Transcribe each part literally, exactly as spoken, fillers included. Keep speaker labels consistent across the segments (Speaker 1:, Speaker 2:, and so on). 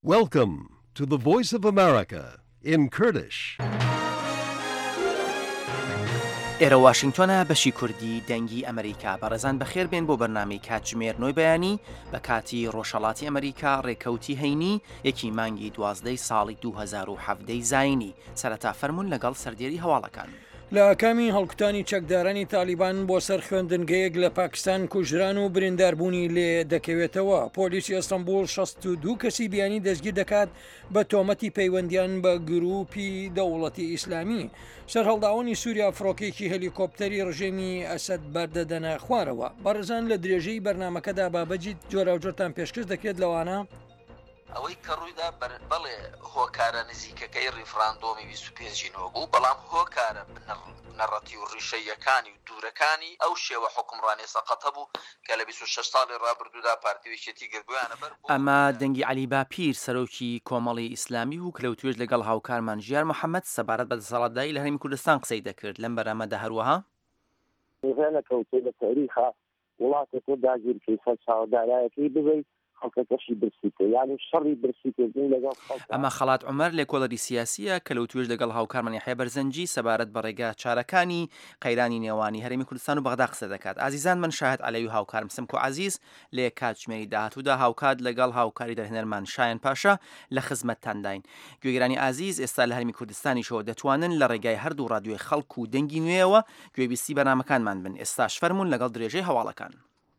Speaker 1: Welcome to the Voice of America in Kurdish.
Speaker 2: ئێرە واشنگتۆنە بەشی کوردی دەنگی ئەمریکا بەڕێزان بەخێر بێن بۆ بەرنامەی کاتژمێرنەوەی بەیانی بە کاتی ڕۆژهەڵاتی ئەمریکا ڕێکەوتی هەینی یەکی مانگی دوازدەی ساڵی دوو هەزار و حەڤدەی زاینی سەرەتا فەرموون لەگەڵ سەردێری هەواڵەکان.
Speaker 3: لە کامی هەڵکوتانی چەکدارانی تالیبان بۆ سەر خوێندنگەیەک لە پاکستان کوژران و برینداربوونی لێ دەکەوێتەوە. پۆلیسی ئەستەمبول شەست و دوو کەسی بیانی دەستگیر دەکات بە تۆمەتی پەیوەندیان بە گروپی دەوڵەتی ئیسلامی. سەرهەڵداوانی سووریا فڕۆکێکی هەلیکۆپتەری ڕژێمی ئەسەد بەردەدەنە خوارەوە. بەڕێزان لە درێژەی بەرنمەکەدا بابەجیت جۆرا و جۆرتان پێشکەش دەکرێت لەوانە
Speaker 4: ئەوەی کە ڕوویدا بەڵێ هۆکارە نزیکەکەی ڕیفراندۆمی بیست و پێنجینەوە بوو، بەڵام هۆکارە نەڕەتی و ڕیشەیەکانی و دوورەکانی ئەو شێوە حکومڕانی سەقەتە بوو کە لە بیست و شەش ساڵی ڕابردوودا پارتیویشێتی گردویانە بەر بوو.
Speaker 2: ئەمە دەنگی عەلی باپیر سەرۆکی کۆمەڵی ئیسلامی و کلەوتوێژ لەگەڵ هاوکارمان ژیار محەممەد سەبارەت بە دەسەڵاتداری لە هەرێمی کوردستان قسەی دەکرد. لەم بەرامەدا هەروەها
Speaker 5: نێڤێنە کەوتێ لە تاریخا وڵاتێک تۆ داگیرکەی سەر چاوەدارایەکەی ببێت خەڵکەکەشی برسیتە یانی شەڕی برسیتێنی لەگەڵ
Speaker 2: ئەمە خەڵات عومەر لێکۆڵەری سیاسیە کە لەوتوێژ لەگەڵ هاوکارمان یحیە بەرزەنجی سەبارەت بە ڕێگا چارەکانی قەیرانی نێوانی هەرێمی کوردستان و بەغدا قسە دەکات. ئازیزان من شاهد عەلەوی و هاوکارم سمکۆ عەزیز لێ کاتژمێری داهاتوودا هاوکات لەگەڵ هاوکاری دەرهێنەرمان شایان پاشا لە خزمەتتانداین. گوێگرانی ئازیز ئێستا لە هەرێمی کوردستانیشەوە دەتوانن لە ڕێگای هەردوو ڕادیۆی خەڵک و دەنگی نوێیەوە گوێبیستی بەرنامەکانمان بن. ئێستاش فەرموون لەگەڵ درێژەی هەواڵەکان.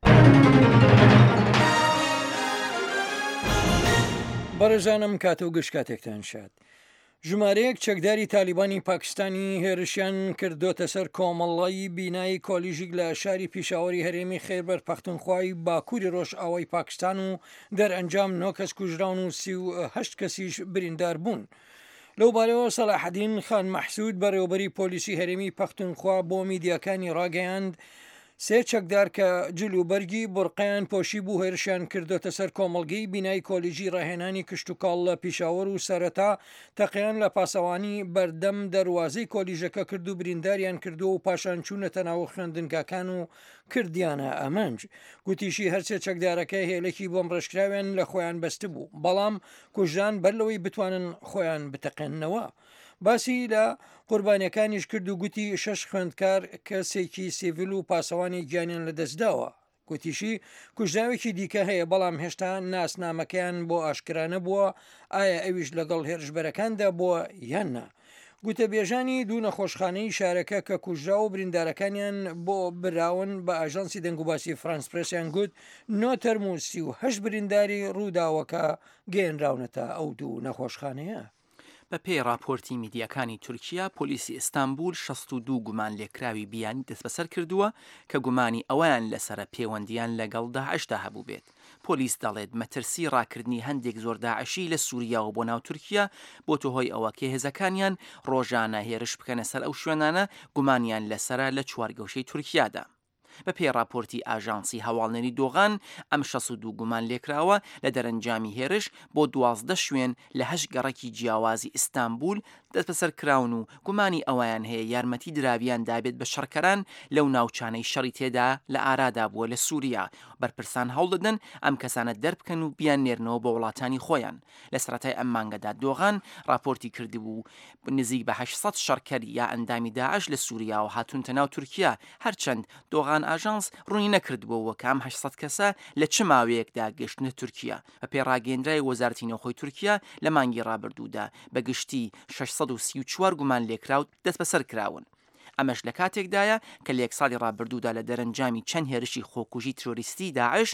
Speaker 3: بەڕێزانم کاتە و گشت کاتێکتان شاد. ژمارەیەک چەکداری تالیبانی پاکستانی هێرشیان کردوتە سەر کۆمەڵی بینایی کۆلیژیک لە شاری پیشاوەری هەرێمی خێبەر پەختونخوای باکووری ڕۆژ ئاوای پاکستان و دەرئەنجام نۆ کەس کوژراون و سی و هەشت کەسیش بریندار بوون. لەو بارەوە سەلاحەدین خان مەحسوود بەڕێوەبەری پۆلیسی هەرێمی پەختونخوا بۆ میدیاکانی ڕاگەیاند سێ چەکدار کە جلوبەرگی بورقیان پۆشی بوو هێرشیان کردوتە سەر کۆمەڵگەی بینایی کۆلیژی ڕاهێنانی کشتتوکاڵ لە پیشاوەر و سەرەتا تەقییان لە پاسەوانی بەردەم دەواازەی کۆلیژەکە کرد و برینداریان کردو و پاشان چوونەتە ناو خوێندنگاکان و کردیانە ئەمەنج. گوتیشی هەرچێ چەکدارەکە هێلێکی بۆم ڕێژکراوێن لە خۆیان بەستە بوو، بەڵام کوژان بەر لەوەی بتوانن خۆیان بتەقێننەوە. باسی لە قوربانیەکانیش کرد و گوتی شەش خوێندکار کەسێکی سیڤیل و پاسەوانی گیانیان لەدەستداوە. گوتیشی کوژراوێکی دیکە هەیە بەڵام هێشتا ناسنامەکەیان بۆ ئاشکرانە بووە ئایا ئەویش لەگەڵ هێرشبەرەکاندا بووە یاننا. گوتە بێژانی دوو نەخۆشخانەی شارەکە کە کوژرا و بریندارەکانیان بۆ براون بە ئاژانسی دەنگوباسی فرانس پرسیان گوت نۆ تەرموسی و هەشت برینداری ڕووداوەکە گەێنراونەتە ئەو دوو نەخۆشخانەیە.
Speaker 2: بە پێی راپۆرتی میدیاکانی تورکیا پۆلیسی ئیستانبول شەست و دوو گومان لێکراوی بیانی دەست بەسەر کردووە کە گومانی ئەویان لەسرە پەیوەندیان لەگەڵ داعشدا هەبوو بێت. پۆلیس دەڵێت مەترسی ڕاکردنی هەندێک زۆر داعشی لە سووریا و بۆ ناو تورکیا بۆ تۆهۆی ئەوە کە هێزەکانیان ڕۆژانە هێرش بکەنە سەر ئەو شوێنانە گومانیان لەسرە لە چوارگەوشەی تورکیادا. بە پێی راپۆرتی ئاژانسی هەواڵنەری دۆغان ئەم شەست و دوو گومان لێکراوە لە دەرەنجامی هێرش بۆ دوازدە شوێن لە هەشت گەڕەکی جیاوازی ئیستانبول دەست بەسەر کراون و گومانی ئەویان هەیە یارمەتی دراویان دابێت بە شەڕکەران لەو ناوچانەی شەڕی تێدا لە ئارادا بووە لە سووریا. بەرپرسان هەوڵ دەدەن ئەم کەسانە دەربکەن و بیان نێرنەوە بە وڵاتانی خۆیان. لە سەرەتای ئەم مانگەدا دۆغان راپۆرتی کردبوو نزیک بە هەشت شەڕکەری یا ئەندامی داعش لە سووریا و هاتوونتە ناو تورکیا، هەرچەند دۆغان ئاژانس ڕوونی نەکردبووە کام هەشت کەسە لە چ ماوەیەکدا گەشتنە تورکیا. بە پێی ڕاگەیەندرای وەزارەتی نەوخۆی تورکیا لە مانگی ڕابردوودا بە گشتی شەشسەد و سی و چوار گومان لێکراوت دەست بەسەر کراون. ئەمەش لە کاتێکدایە کە لە یەک ساڵی ڕابردوودا لە دەرەنجامی چەند هێرشی خۆکوژی ترۆریستی داعش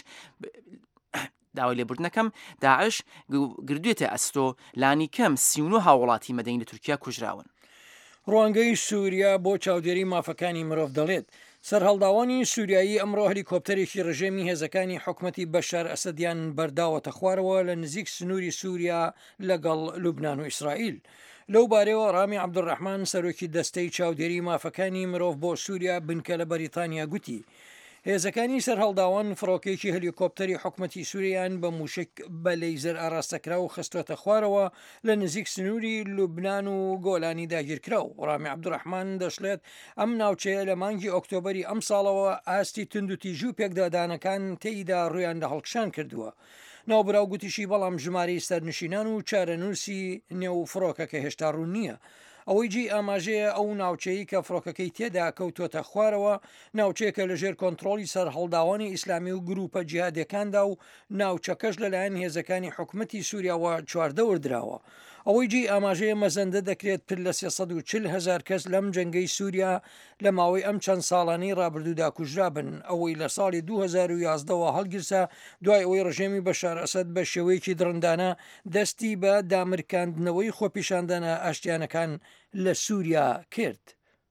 Speaker 2: داوای لێبوردنەکەم داعش گردوێتە ئەستۆ لانی کەم سی و نۆ هاوڵاتی مەدەنی لە تورکیا کوژراون.
Speaker 3: ڕوانگەی سووریا بۆ چاودێری مافەکانی مرۆڤ دەڵێت سەرهەڵداوانی سووریایی ئەمڕۆ هەلیکۆپتەرێکی ڕژێمی هێزەکانی حکومەتی بەشار ئەسەدیان بەرداوەتە خوارەوە لە نزیک سنووری سووریا لەگەڵ لوبناان و ئیسرائیل. لەو بارەوە ڕامی عەبدوڕەحمان سەرۆکی دەستەی چاودێری مافەکانی مرۆڤ بۆ سووریا بنکە لە بەریتانیا گوتی هێزەکانی سەرهەڵداوان فڕۆکێکی هەلیکۆپتەری حکومەتی سووریان بە موشک بە لەیزەر ئاراستەکرا و خستوەتە خوارەوە لە نزیک سنووری لوبناان و گۆلانی داگیرکرا و ڕامی عەبدوڕەحمان دەشڵێت ئەم ناوچەیە لە مانگی ئۆکتۆبەری ئەم ساڵەوە ئاستی تند و تیژ و پێکدادانەکان تێیدا ڕویان لە هەڵکشان کردووە. ناوبراو گوتیشی بەڵام ژمارەی سەرنشینان و چارەنووسی نێو فڕۆکەکە هێشتا ڕوون نییە. ئەوەی جی ئاماژەیە ئەو ناوچەیە کە فڕۆکەکەی تێدا کەوتۆتە خوارەوە ناوچەیەکە لەژێر کۆنتترۆلی سەر هەڵداوانی ئیسلامی و گروپە جیهادەکاندا و ناوچەکەش لەلایەن هێزەکانی حکوومەتی سووریاوە چواردە وردراوە. ئەوەی جی ئاماژەیە مەزەندە دەکرێت پر لە سێسەد و چل هەزار کەس لەم جەنگەی سووریا لە ماوەی ئەم چەند ساڵانەی ڕابردوودا کوژرا بن، ئەوەی لە ساڵی دوو هەزار و یازدەوە هەڵگرسا دوای ئەوەی ڕژێمی بەشار ئەسەد بە شێوەیەکی درڕندانە دەستی بە دامرکاندنەوەی خۆپیشاندانە ئاشتیانەکان لە سووریا کرد.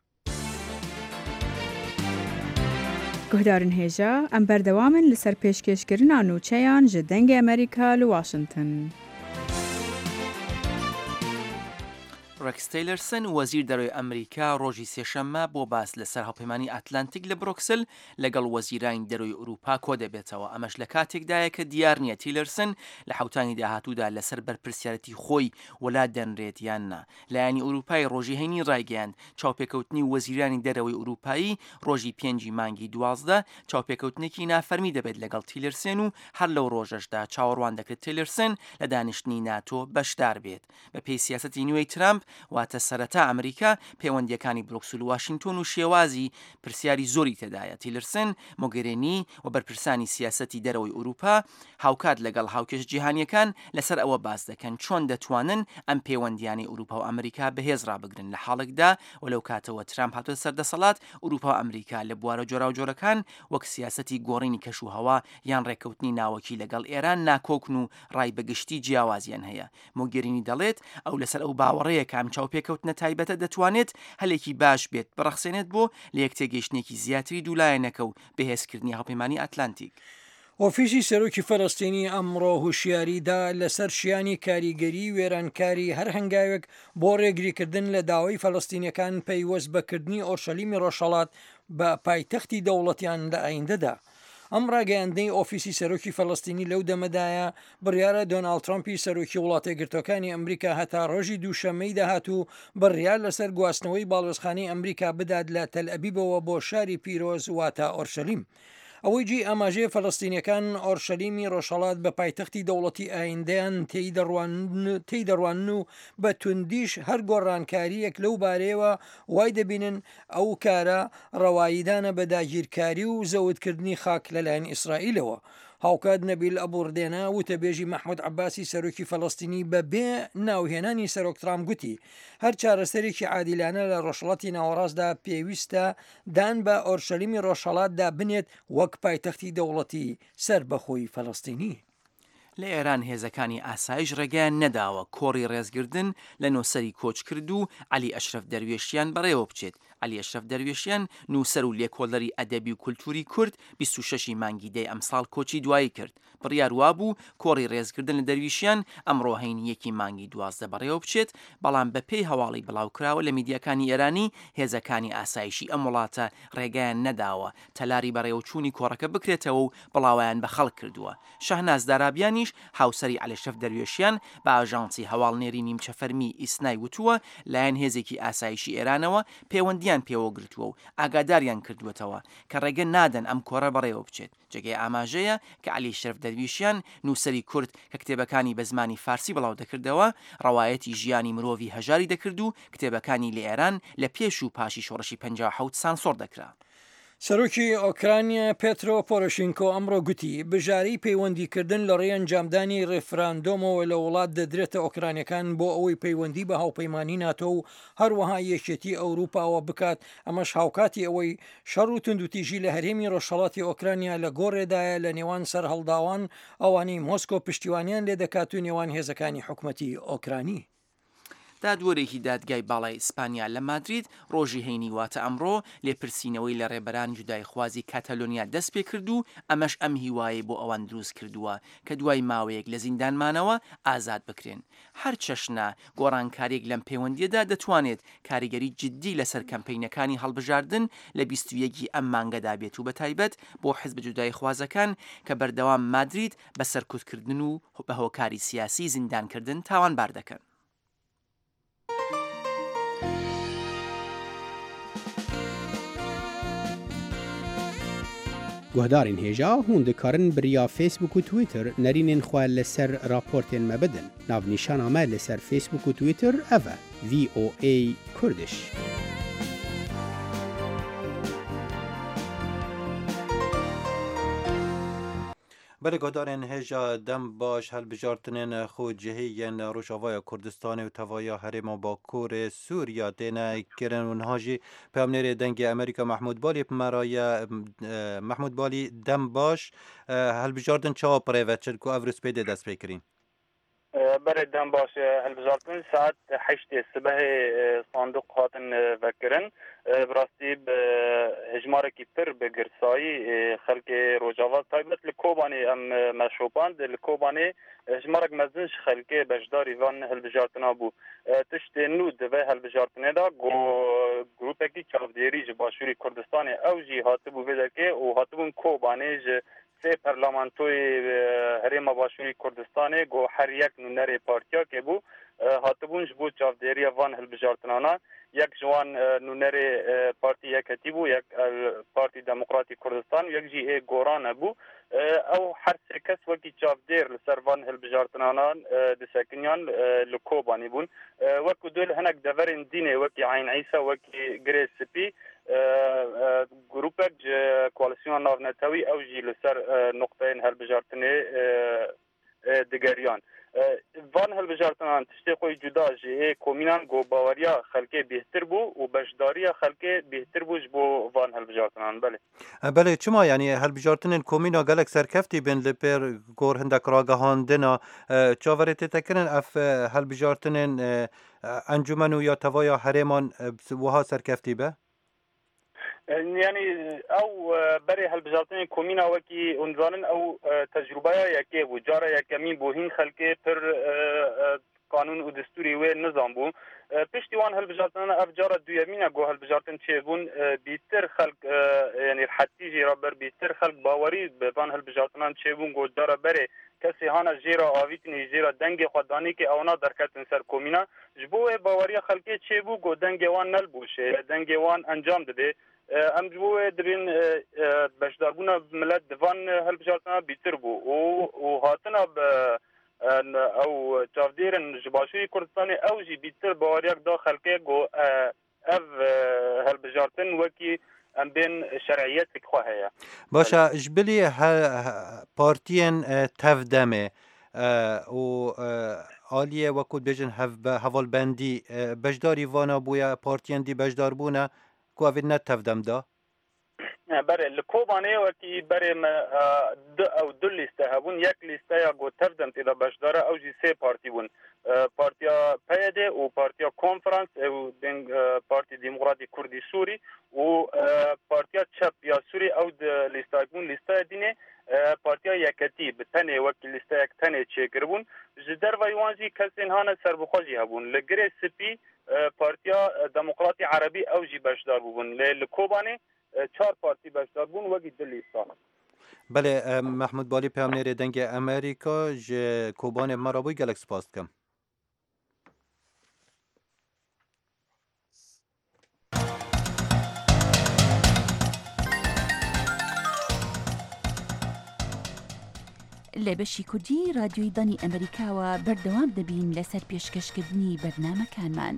Speaker 6: گهدارن هێژە ئەم بەردەوامن لەسەر پێشکەشکردنا نووچەیان ji dengê ئەمریکا li Washington.
Speaker 2: ڕێکس تەیلەرسن وەزیر دەرەوەی ئەمریکا ڕۆژی سێشەممە بۆ باس لەسەر هەڵپەیمانی ئەتلانتیک لە بروکسل لەگەڵ وەزیرانی دەرەوەی ئوروپا کۆ دەبێتەوە. ئەمەش لە کاتێکدایە کە دیار نییە تیلەرسن لە حوتانی داهاتوودا لەسەر بەرپرسیارەتی خۆی وڵات دەنرێت یاننا. لایەنی ئوروپای ڕۆژی هەینی ڕایگەیاند چاوپێکەوتنی وەزیرانی دەرەوەی ئوروپایی ڕۆژی پێنجی مانگی دوازدە چاوپێکەوتنێکی نافەرمی دەبێت لەگەڵ تیلەرسن و هەر لەو ڕۆژەشدا چاوەڕوان دەکرێت تیلەرسن لە دانیشتنی ناتۆ بەشدار بێت. بە پێی سیاسەتی نوێی ترامپ واتە سەرەتا ئەمریکا پەیوەندیەکانی بروکسل و واشنگتن و شێوازی پرسیاری زۆری تێدایە. تیلەرسن مۆگەرێنی و بەرپرسانی سیاسەتی دەرەوەی ئوروپا هاوکات لەگەڵ هاوکێش جیهانیەکان لەسەر ئەوە باس دەکەن چۆن دەتوانن ئەم پەیوەندیانی ئوروپا و ئەمریکا بەهێز ڕابگرن لە حاڵێکدا و لەو کاتەوە ترامپ هاتووە سەردەسەڵات ئوروپا و ئەمریکا لە بوارە جۆرا و جۆرەکان وەک سیاسەتی گۆڕینی کەش و هەوا یان ڕێکەوتنی ناوەکی لەگەڵ ئێران ناکۆکن و ڕای بەگشتی جیاوازیان هەیە. مۆگەرینی دەڵێت ئەو لەسەر ئەو باوەڕەیە کام چاوپێکەوتنە تایبەتە دەتوانێت هەلێکی باش بێت بڕەخسێنێت بۆ لە یەکتێگەیشتێکی زیاتری دوولایەنەکە و بەهێزکردنی هەڵپەیمانی ئەتلانتیک.
Speaker 3: ئۆفیسی سەرۆکی فەڵەستینی ئەمڕۆ هوشیاریدا لەسەر شیانی کاریگەری وێرانکاری هەر هەنگاوێک بۆ ڕێگریکردن لە داوای فەڵەستینیەکان پەیوەست بەکردنی ئۆرشەلیمی ڕۆژهەڵات بە پایتەختی دەوڵەتیان لە ئایندەدا. ئەم ڕاگەیاندەی ئۆفیسی سەرۆکی فەڵەستینی لەو دەمەدایە بڕیارە دۆناڵد ترامپی سەرۆکی وڵاتە یەکگرتوەکانی ئەمریکا هەتا ڕۆژی دووشەمەی داهاتوو بڕیار لەسەر گواستنەوەی باڵوێزخانەی ئەمریکا بدات لە تەل ئەبیبەوە بۆ شاری پیرۆز واتە ئۆرشەلیم. ئەوەی جی ئاماژەیە فەڵەستینیەکان ئۆرشەلیمی ڕۆژهەڵات بە پایتەختی دەوڵەتی ئایندەیان تێی دەڕوان و بە توندیش هەر گۆڕانکاریەک لەو بارەیەوە وای دەبینن ئەو کارە ڕەواییدانە بە داگیرکاری و زەوتکردنی خاک لەلایەن ئیسرائیلەوە. هاوکات نەبیل ئەبوردێنە وتەبێژی مححمود عباسی سەرۆکی فەڵەستینی بە بێ ناوهێنانی سەرۆک ترامپ گوتی هەر چارەسەرێکی عادیلانە لە ڕۆژهەڵاتی ناوەڕاستدا پێویستە دان بە ئۆرشەلیمی ڕۆژهەڵاتدا بنێت وەک پایتەختی دەوڵەتی سەر بەخۆی فەڵەستینی.
Speaker 2: لە ئێران هێزەکانی ئاسایش ڕێگەیان نەداوە کۆڕی ڕێزگردن لە نۆسەری کۆچ کرد و علی ئەشرەف دەروێشیان بەڕێوە بچێت. علی ئەشرەف دەروێشیان نووسەر و لێکۆڵەری ئەدەبی و کولتوری کورد بیست و شەشی مانگی دەی ئەمساڵ کۆچی دوایی کرد. بڕیار وابوو کۆڕی ڕێزگردن لە دەرویشیان ئەمڕۆ هەینی یەکی مانگی دوازدە بەڕێوە بچێت، بەڵام بە پێی هەواڵی بڵاوکراوە لە میدیاکانی ئێرانی هێزەکانی ئاسایشی ئەم وڵاتە ڕێگەیان نەداوە تەلاری بەڕێوەچوونی کۆڕەکە بکرێتەوە و بڵاویان بە خەڵک کردووە. شەهناز دارابیانیش هاوسەری علی ئەشرەف دەروێشیان بە ئاژانسی هەواڵنێری نیمچە فەرمی ئیسنای وتووە لایەن هێزێکی ئاسایشی ئێرانەوە پەیوەندیان پێوە گرتووە و ئاگاداریان کردوێتەوە کە ڕێگە نادەن ئەم کۆڕە بەڕێوە بچێت. جێگەی ئاماژەیە کە علی ئەشرەف دەرویشیان نووسەری کورد کە کتێبەکانی بە زمانی فارسی بڵاو دەکردەوە ڕەوایەتی ژیانی مرۆڤی هەژاری دەکرد و کتێبەکانی لە ئێران لە پێش و پاشی شۆڕشی پەنجا و حەوت سانسۆر دەکرا.
Speaker 3: سەرۆکی ئۆکرانیا پێترۆ پۆرۆشینکۆ ئەمڕۆ گوتی بژاری پەیوەندیکردن لە ڕێ ئەنجامدانی ڕێفراندۆمەوە لە وڵات دەدرێتە ئۆکرانیەکان بۆ ئەوەی پەیوەندی بە هاوپەیمانی ناتۆ و هەروەها یەکێتی ئەوروپاوە بکات. ئەمەش هاوکاتی ئەوەی شەڕ و توندوتیژی لە هەرێمی ڕۆژهەڵاتی ئۆکرانیا لە گۆڕێدایە لە نێوان سەر هەڵداوان ئەوانی مۆسکۆ پشتیوانیان لێ دەکات و نێوان هێزەکانی حکوومەتی ئۆکرانی.
Speaker 2: دادوەرێکی دادگای باڵای ئیسپانیا لە مادرید ڕۆژی هەینی واتە ئەمڕۆ لێپرسینەوەی لە ڕێبەران جودای خوازی کاتەلۆنیا دەست پێ کرد و ئەمەش ئەم هیوایە بۆ ئەوان دروست کردووە کە دوای ماوەیەک لە زیندانمانەوە ئازاد بکرێن. هەر چەشنا گۆڕانکارێک لەم پەیوەندیەدا دەتوانێت کاریگەری جددی لەسەر کەمپینەکانی هەڵبژاردن لە بیست و یەکی ئەم مانگەدا بێت و بەتایبەت بۆ حیزب جودای خوازەکان کە بەردەوام مادرید بە سەرکوتکردن و بە هۆکاری سیاسی زیندانکردن تاوانبار دەکەن.
Speaker 7: گهدارین هێژا هون دikarin biriya Facebook و Twitter nerînên xwe li ser raportên me bidin. Navnîşana me li ser Facebook û Twitter ev e V O A Kurdish.
Speaker 8: بله گهدارین هجا دم باش هلبجارتنین خود جهیین روشاوای کردستان و توایا حرم باکور سوریا دینا کرن ونهاجی پیامنیر دنگ امریکا محمود بالی مرای محمود بالی دم باش هلبجارتن چا پریوت کو افرس پیده دست بکرین
Speaker 9: بله دم باش هلبجارتن ساعت هشت صبح صندوق هاتن وکرن براستی به هجمارکی پر به گرسایی خلق روجاوا تایبت لکوبانی ام مشوباند لکوبانی هجمارک مزنش خلق بجداری وان هلبجارتنا بو تشت نود و هلبجارتنه دا گروپکی چافدیری جباشوری کردستان او جی هاتبو بدکه و هاتبون کوبانی ج سه پرلمانتوی هرم باشوری کردستان گو هر یک نونر پارتیا که بو هاتبون جبو چافدیری وان هلبجارتنانا یک جوان نونر پارتی یکتی بو یک پارتی دموکراتی کردستان یک جی گوران بو او هر سه کس وکی چافدیر لسروان هلبجارتنانان دسکنیان لکوبانی بون وکو دول هنک دورین دینه وکی عین عیسا وکی گریس سپی گروپک کوالسیون ناونتاوی او جی لسر نقطه هلبجارتنه دگریان وان هلبجارتنان تشتی خوی جدا جه کومینان گو باوریا خلقه بهتر بو و بشداریا خلقه بهتر بوش بو وان هلبجارتنان بله
Speaker 8: بله چما یعنی هلبجارتنین کومینا گلک سرکفتی بین لپر گور هندک راگهاندنا چاورتی تکرن اف هلبجارتنین انجمنو یا توایا حرمان وها سرکفتی به
Speaker 9: يعني او بري هالبجارتين كومينا وكي عنوان او تجربه يكي وجاره يكمين بوهين خلقه پر قانون و دستوری و نظام بو پشتیوان هالبجارتين افجار دویمینه گو هالبجارتين چهبون بیتر خلق يعني حتی جيرا بر بیتر خلق باوری بان هالبجارتين چهبون گو جاره بري کسی هانا جیرا آویتنی جیرا دنگ خودانی که اونا درکتن سر کومینا جبو باوری خلقه چهبو گو دنگ وان نل بوشه دنگ وان انجام داده ام جو درین بشداربونا ملت دوان هلبجارتنا بیتر بو و هاتنا او چافدیرن جباشوی کردستان او جی بیتر باوریک دا خلقه گو اف هلبجارتن وکی ام بین شرعیت خواه هیا
Speaker 8: باشا جبلی پارتین تفدمه و آلیه وکود بیجن هوال بندی بجداری وانا بویا پارتین دی بجدار بونا کوافید نتفدم دا
Speaker 9: بله لکوبانه وکی بره د او دو لیسته هبون یک لیسته یا گو تفدم تیدا بشداره او جی سه پارتی بون پارتیا پیده و پارتیا کنفرانس او پارتی دموکراتی کردی سوری و پارتیا چپ یا سوری او لیسته بون لیسته دینه پارتیا یکتی به تنه وکی لیسته یک تنه چه کربون جدر و یوانجی کسین هانه سربخوزی هبون لگره سپی پارتیا دموکراتی عربی او جی بشدار بون لکوبانه چهار پارتی بشدار بون وگی دلیستان
Speaker 8: بله محمود بالی پیامنیر دنگ امریکا ج کوبان مرابوی گلکس پاست کم
Speaker 10: لە بەشی کوردی رادیۆی دانی ئەمریکاوە بەردەوام دەبین لەسەر پێشکەشکردنی بەرنامەکانمان.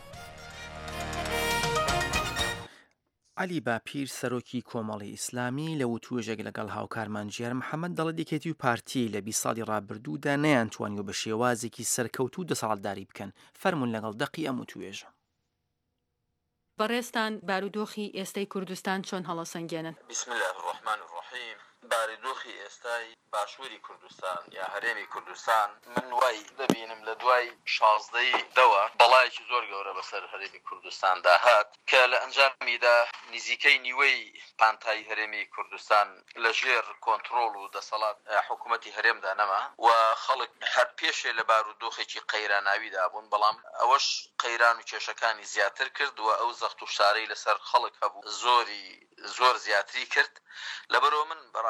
Speaker 2: علی باپیر سەرۆکی کۆمەڵی ئیسلامی لە وتوێژێک لەگەڵ هاوکارمان ژیار محەممەد دەڵێت یەکێتی و پارتی لە بیست ساڵی ڕابردوودا نەیانتوانیوە بە شێوازێکی سەرکەوتوو دەسەڵاتداری بکەن فەرمونون لەگەڵ دەقی ئەم وتوێژە.
Speaker 11: بەڕێستان بارودۆخی ئێستای کوردستان چۆن هەڵەسەنگێنن؟
Speaker 4: بسم الله الرحمن الرحیم. بارودۆخی ئێستای باشووری کوردستان یا هەرێمی کوردستان من وای دەبینم لە دوای شازدەی دەوە بەڵایەکی زۆر گەورە بەسەر هەرێمی کوردستاندا هات کە لە ئەنجامیدا نزیکەی نیوەی پانتای هەرێمی کوردستان لە ژێر کۆنتڕۆڵ و دەسەڵات حکوومەتی هەرێمدا نەما و خەڵک هەر پێشێ لە بارودۆخێکی قەیراناویدا بوون بەڵام ئەوەش قەیران و کێشەکانی زیاتر کرد و ئەو زەخت و شارەی لەسەر خەڵک هەبوو زۆری زۆر زیاتری کرد لەبەرەوە من بەڕاستی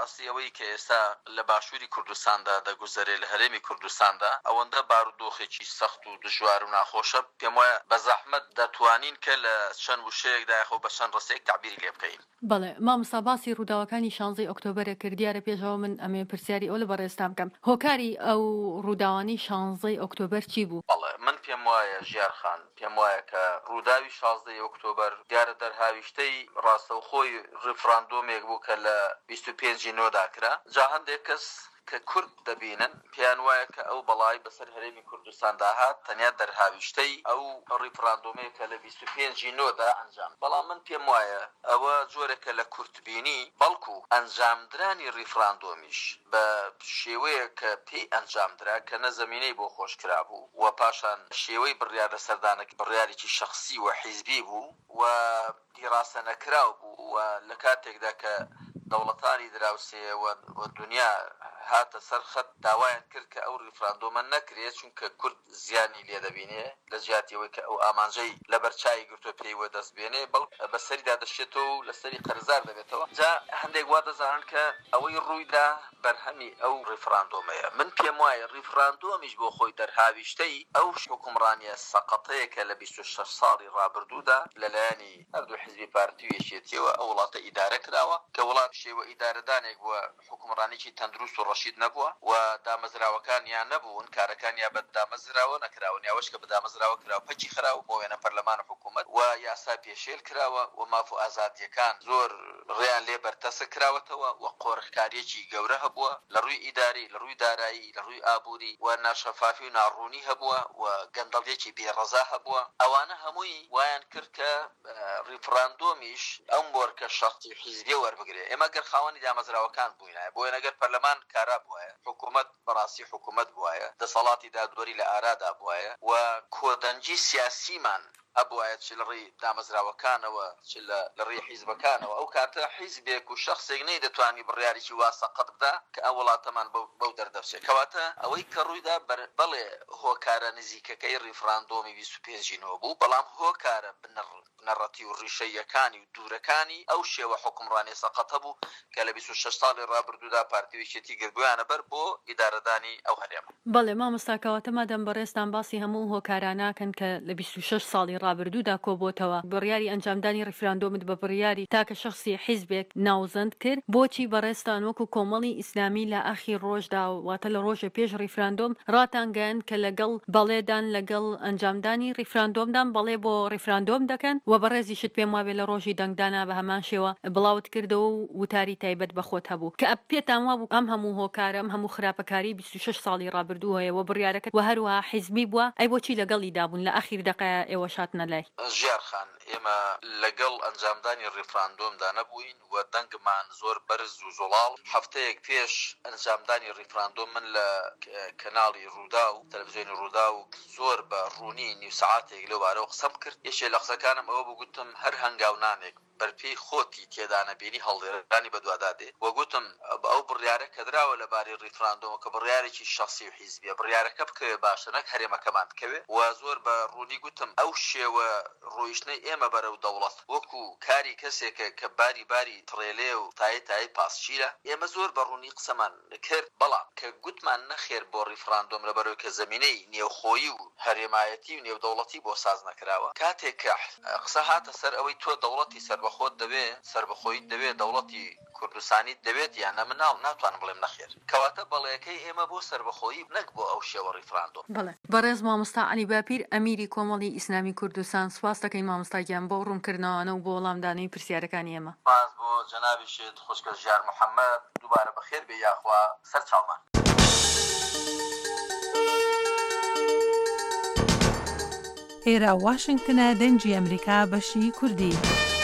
Speaker 4: بەڕاستی ئەوەی کە ئێستا لە باشووری کوردستاندا دەگوزارێت لە هەرێمی کوردستاندا ئەوەندە بارودۆخێکی سەخت و دژوار و ناخۆشە پێم وایە بە زەحمەت دەتوانین کە لە چەند وشەیەکدا یاخۆ بە چەند ڕستەیەک تعبیری لێ بکەین.
Speaker 11: بەڵێ مامۆستا باسی ڕووداوەکانی شانزەی ئۆکتۆبەرە کردیارە پێشەوە من ئەمێ پرسیاری ئەو لە بەڕێستان بکەم هۆکاری ئەو ڕووداوانی شانزەی ئۆکتۆبەر چی بوو؟
Speaker 4: بەڵێ من پێم وایە ژیارخان پێم وایە کە ڕووداوی شانزەی ئۆکتۆبەر دیارە دەرهاویشتەی ڕاستەوخۆی ڕفراندۆمێک بوو کە لە بیست و پێنجی نۆدا کرا جا هەندێک کەس کە کورد دەبینن پێیان وایە کە ئەو بەڵای بەسەر هەرێمی کوردستان داهات تەنیا دەرهاویشتەی ئەو ڕیفراندۆمەیە کە لە بیست و پێنجی نۆدا ئەنجام بەڵام من پێم وایە ئەوە جۆرێکە لە کورتبینی بەڵکو ئەنجامدرانی ڕیفراندۆمیش بە شێوەیە کە پێی ئەنجامدرا کە نەزەمینەی بۆ خۆشکرا بوو و پاشان شێوەی بڕیار لە سەردانێک بڕیارێکی شخصی و حیزبی بوو و دیڕاستە نەکراو بوو و لە کاتێکدا کە دەوڵەتانی دراوسێ و دنیا هاتە سەرخەت داوایان کرد کە ئەو ریفراندۆمە نەکرێت چونکە کورد زیانی لێ دەبینێ لە جیاتیەوەی کە ئەو ئامانجەی لە بەرچای گرتووە پێیوە دەست بێنێ بەڵ بەسەریدا دەشێتەوە و لەسەری قەرزار دەبێتەوە جا هەندێک وا دەزانن کە ئەوەی ڕوویدا بەرهەمی ئەو ریفراندۆمەیە من پێم وایە ریفراندۆمیش بۆ خۆی دەرهاویشتەی ئەو حکومڕانیە سەقەتەیە کە لە بیست و شەش ساڵی ڕابردوودا لەلایەنی هەردوو حیزبی پارتی و یەکێتیەوە ئەو وڵاتە ئیدارە کراوە کە وڵات شێوە ئیدارەدانێک وە حکومڕانێکی تەندروست و ڕەشید نەبووە و دامەزراوەکانیان نەبوون کارەکانیان بە دامەزراوە نەکراون یاوەش کە بە دامەزراوە کراوە پەچی خراو بۆ وێنە پەرلەمان حکوومەت و یاسا پێشێل کراوە و ماف و ئازادیەکان زۆر ڕێیان لێ بەرتەسە کراوەتەوە و قۆڕخکاریەکی گەورە هەبووە لە ڕووی ئیداری لە ڕووی دارایی لە ڕووی ئابووری و ناشەفافی و ناڕوونی هەبووە و گەندەڵێکی بێڕەزا هەبووە ئەوانە هەمووی وایان کرد کە ریفراندۆمیش ئەم وەرکە شەرتی حیزبیە وەربگرێ ئێمە گەر خاوەنی دامەزراوەکان بووینایە بۆیە نەگەر پەرلەمان کارا بووایە حکوومەت بەڕاستی حکوومەت بووایە دەسەڵاتی دادوەری لە ئارادا بووایە و کۆدەنجی سیاسیمان ئەبوایە چ لە ڕێی دامەزراوەکانەوە چ لە ڕێی حیزبەکانەوە ئەو کاتە حیزبێک و شخصێک نەی دەتوانی بڕیارێکی واسە قەت بدا کە ئەو وڵاتەمان بەو دەردەچێت کەواتە ئەوەی کە ڕوویدا بەڵێ هۆکارە نزیکەکەی ریفراندۆمی بیست و پێنجینەوە بوو بەڵام هۆکارە بنەڕەتی و ڕیشەیەکانی و دوورەکانی ئەو شێوە حکومڕانی سەقەتە بوو کە لە بیست و شەش ساڵی ڕابردوودا پارتیویەتی گردویانە بەر بۆ ئیدارەدانی ئەو هەرێمە
Speaker 11: بەڵێ مامۆستاکەواتە مادەم بەڕێستان باسی هەموو هۆکاراناکەن کە لە بیست و شەش ساڵی ڕابردوودا کۆبۆتەوە بڕیاری ئەنجامدانی ڕیفراندۆمت بە بڕیاری تاکە شخصی حیزبێک ناوزەند کرد بۆچی بەڕێستان وەکو کۆمەڵی ئیسلامی لە ئاخیر ڕۆژدا واتە لە ڕۆژە پێش ریفراندۆم ڕاتانگەن کە لەگەڵ بەڵێدان لەگەڵ ئەنجامدانی ریفراندۆمدان بەڵێ بۆ ریفراندۆم دەکەن و بەڕێزی شت پێم وابێ لە ڕۆژی دەنگدانا بە هەمان شێوە بڵاوت کردەوە و وتاری تایبەت بەخۆت هەبوو کە پێتان وابوو ئەم هەموو هۆکارە ئەم هەموو خراپەکاری بیست و شەش ساڵی ڕابردوو هەیە و بڕیارەکەت و هەروە حیزبی بووە ئەی بۆچی لەگەڵی دابوون لە ئاخیر دقەیە ئێوە شاتنە لای
Speaker 4: ژیارخان ئێمە لەگەڵ ئەنجامدانی ڕیفراندۆمدا نەبووین و دەنگمان زۆر بەرز و زۆڵاڵ هەفتەیەک پێش ئەنجامدانی ڕیفراندۆم من لە کەناڵی ڕوودا و تەلەڤیزیۆنی ڕوودا و زۆر بە ڕوونی نیو سەعاتێک لەو بارەوە قسەم کرد یەکێ لە قسەکانم ئەوە بگوتم هەر هەنگاونانێک بەرپێی خۆتی تێدانە بینی هەڵدێرانی بەدوادادێ وەگوتم ئەو بڕیارە کە دراوە لەبارەی ڕیفراندۆم کە بڕیارێکی شخصی و حیزبیە بڕیارەکە بکەوێ باشە نەک هەرێمەکەمان بکەوێ و زۆر بە ڕوونی گوتم ئەو شێوە ڕۆیشتنەی ئێمە بەرەو دەوڵەت وەکو کاری کەسێکە کە باری باری تڕێلێ و تای تای پاسچیرە ئێمە زۆر بە ڕوونی قسەمان کرد بەڵام کە گوتمان نەخێر بۆ ڕیفراندۆم لەبەرەوەی کە زەمینەی نێوخۆیی و هەرێمایەتی و نێودەوڵەتی بۆ ساز نەکراوە کاتێک کە قسە هاتە سەر ئەوەی تۆ دەوڵەتی سربەخۆت دەبێ سربەخۆیت دەبێ دەوڵەتی کوردستانی دەبێت یان نەمناو ناتوان بڵێم نەخێر کەواتە بەڵێەکەی ئێمە بۆ سربەخۆیی نەک بۆ ئەو شێوە ڕیفراندۆم
Speaker 11: بەڵێ بەڕێز مامۆستا عەلی باپیر ئەمیری کۆمەڵی ئیسلامی کوردستان سواس دەکەین مامۆستاگیان بۆ ڕوونکردنەوەوانە و بۆ وەڵامدانەی پرسیارەکانی ئێمە
Speaker 4: باز بۆ جەنابی شێت خوشکە ژیار محەممەد دووبارە بەخێر بێ یاخوا سەر چاومان
Speaker 12: ئێرە واشنگتنە دەنجی ئەمریکا بەشی کوردی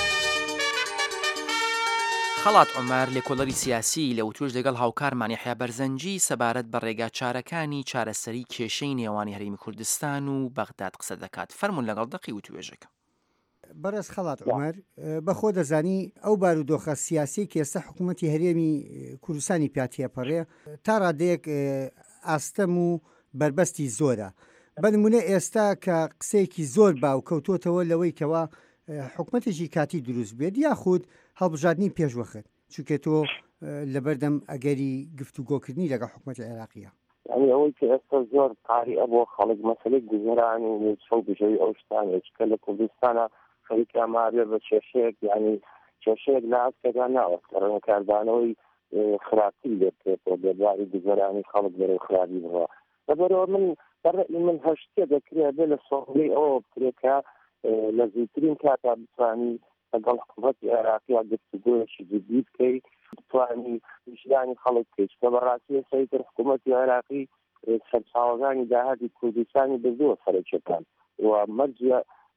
Speaker 2: خەڵات عومەر لێکۆڵەری سیاسی لە وتوش لەگەڵ هاوکارمانی حیا بەرزەنجی سەبارەت بە ڕێگا چارەکانی چارەسەری کێشەی نێوانی هەرێمی کوردستان و بەغداد قسە دەکات فەرمون لەگەڵ دەقی وتوێژەکە
Speaker 13: بەڕێز خەڵات عومەر بەخۆ دەزانی ئەو بارودۆخە سیاسی کە ئێستا حکوومەتی هەرێمی کوردستانی پیاتیەپەڕێ تا ڕادەیەک ئاستەم و بربەستی زۆرە بەنمونە ئێستا کە قسەیەکی زۆر باو کەوتۆتەوە لەوەی کەوا حکوومەتێکی کاتی دروست بێت یاخود هەڵبژاردننی پێشوەخت چونکە تۆ لەبەردەم ئەگەری گفتوگۆکردنی لەگەڵ حکوومەتی عێراقیە.
Speaker 5: يعني ئەوەی کە ئێستا زۆر قاریە بۆ خەڵک مەسەلەی گوزەران و چەو بژەوی ئەو شتانێک کە لە کوردستانە خەریک ئامارێ بە کێشەیەک یعنی کێشەیەک لە ئەسکەکان ناوەست کەڕەنە کاردانەوەی خراپی لێ بکرێتەوە دەباری گوزەرانی خەڵک بەرەو خراپی بڕە. لەبەرەوە من بەڕێی من هەشتێ دەکرێت بێ لە سۆڵەی ئەوە بکرێت کە لە زووترین کاتا بتوانی لەگەڵ حکوومەتی عێراقیە گفتوگۆیەکی جدی بکەیت بتوانی وجدانی خەڵک بکەیت کە بەڕاستی سەیتر حکوومەتی عێراقی سەرچاوەکانی داهاتی کوردستانی بردووە سەرچەکان و مەرجە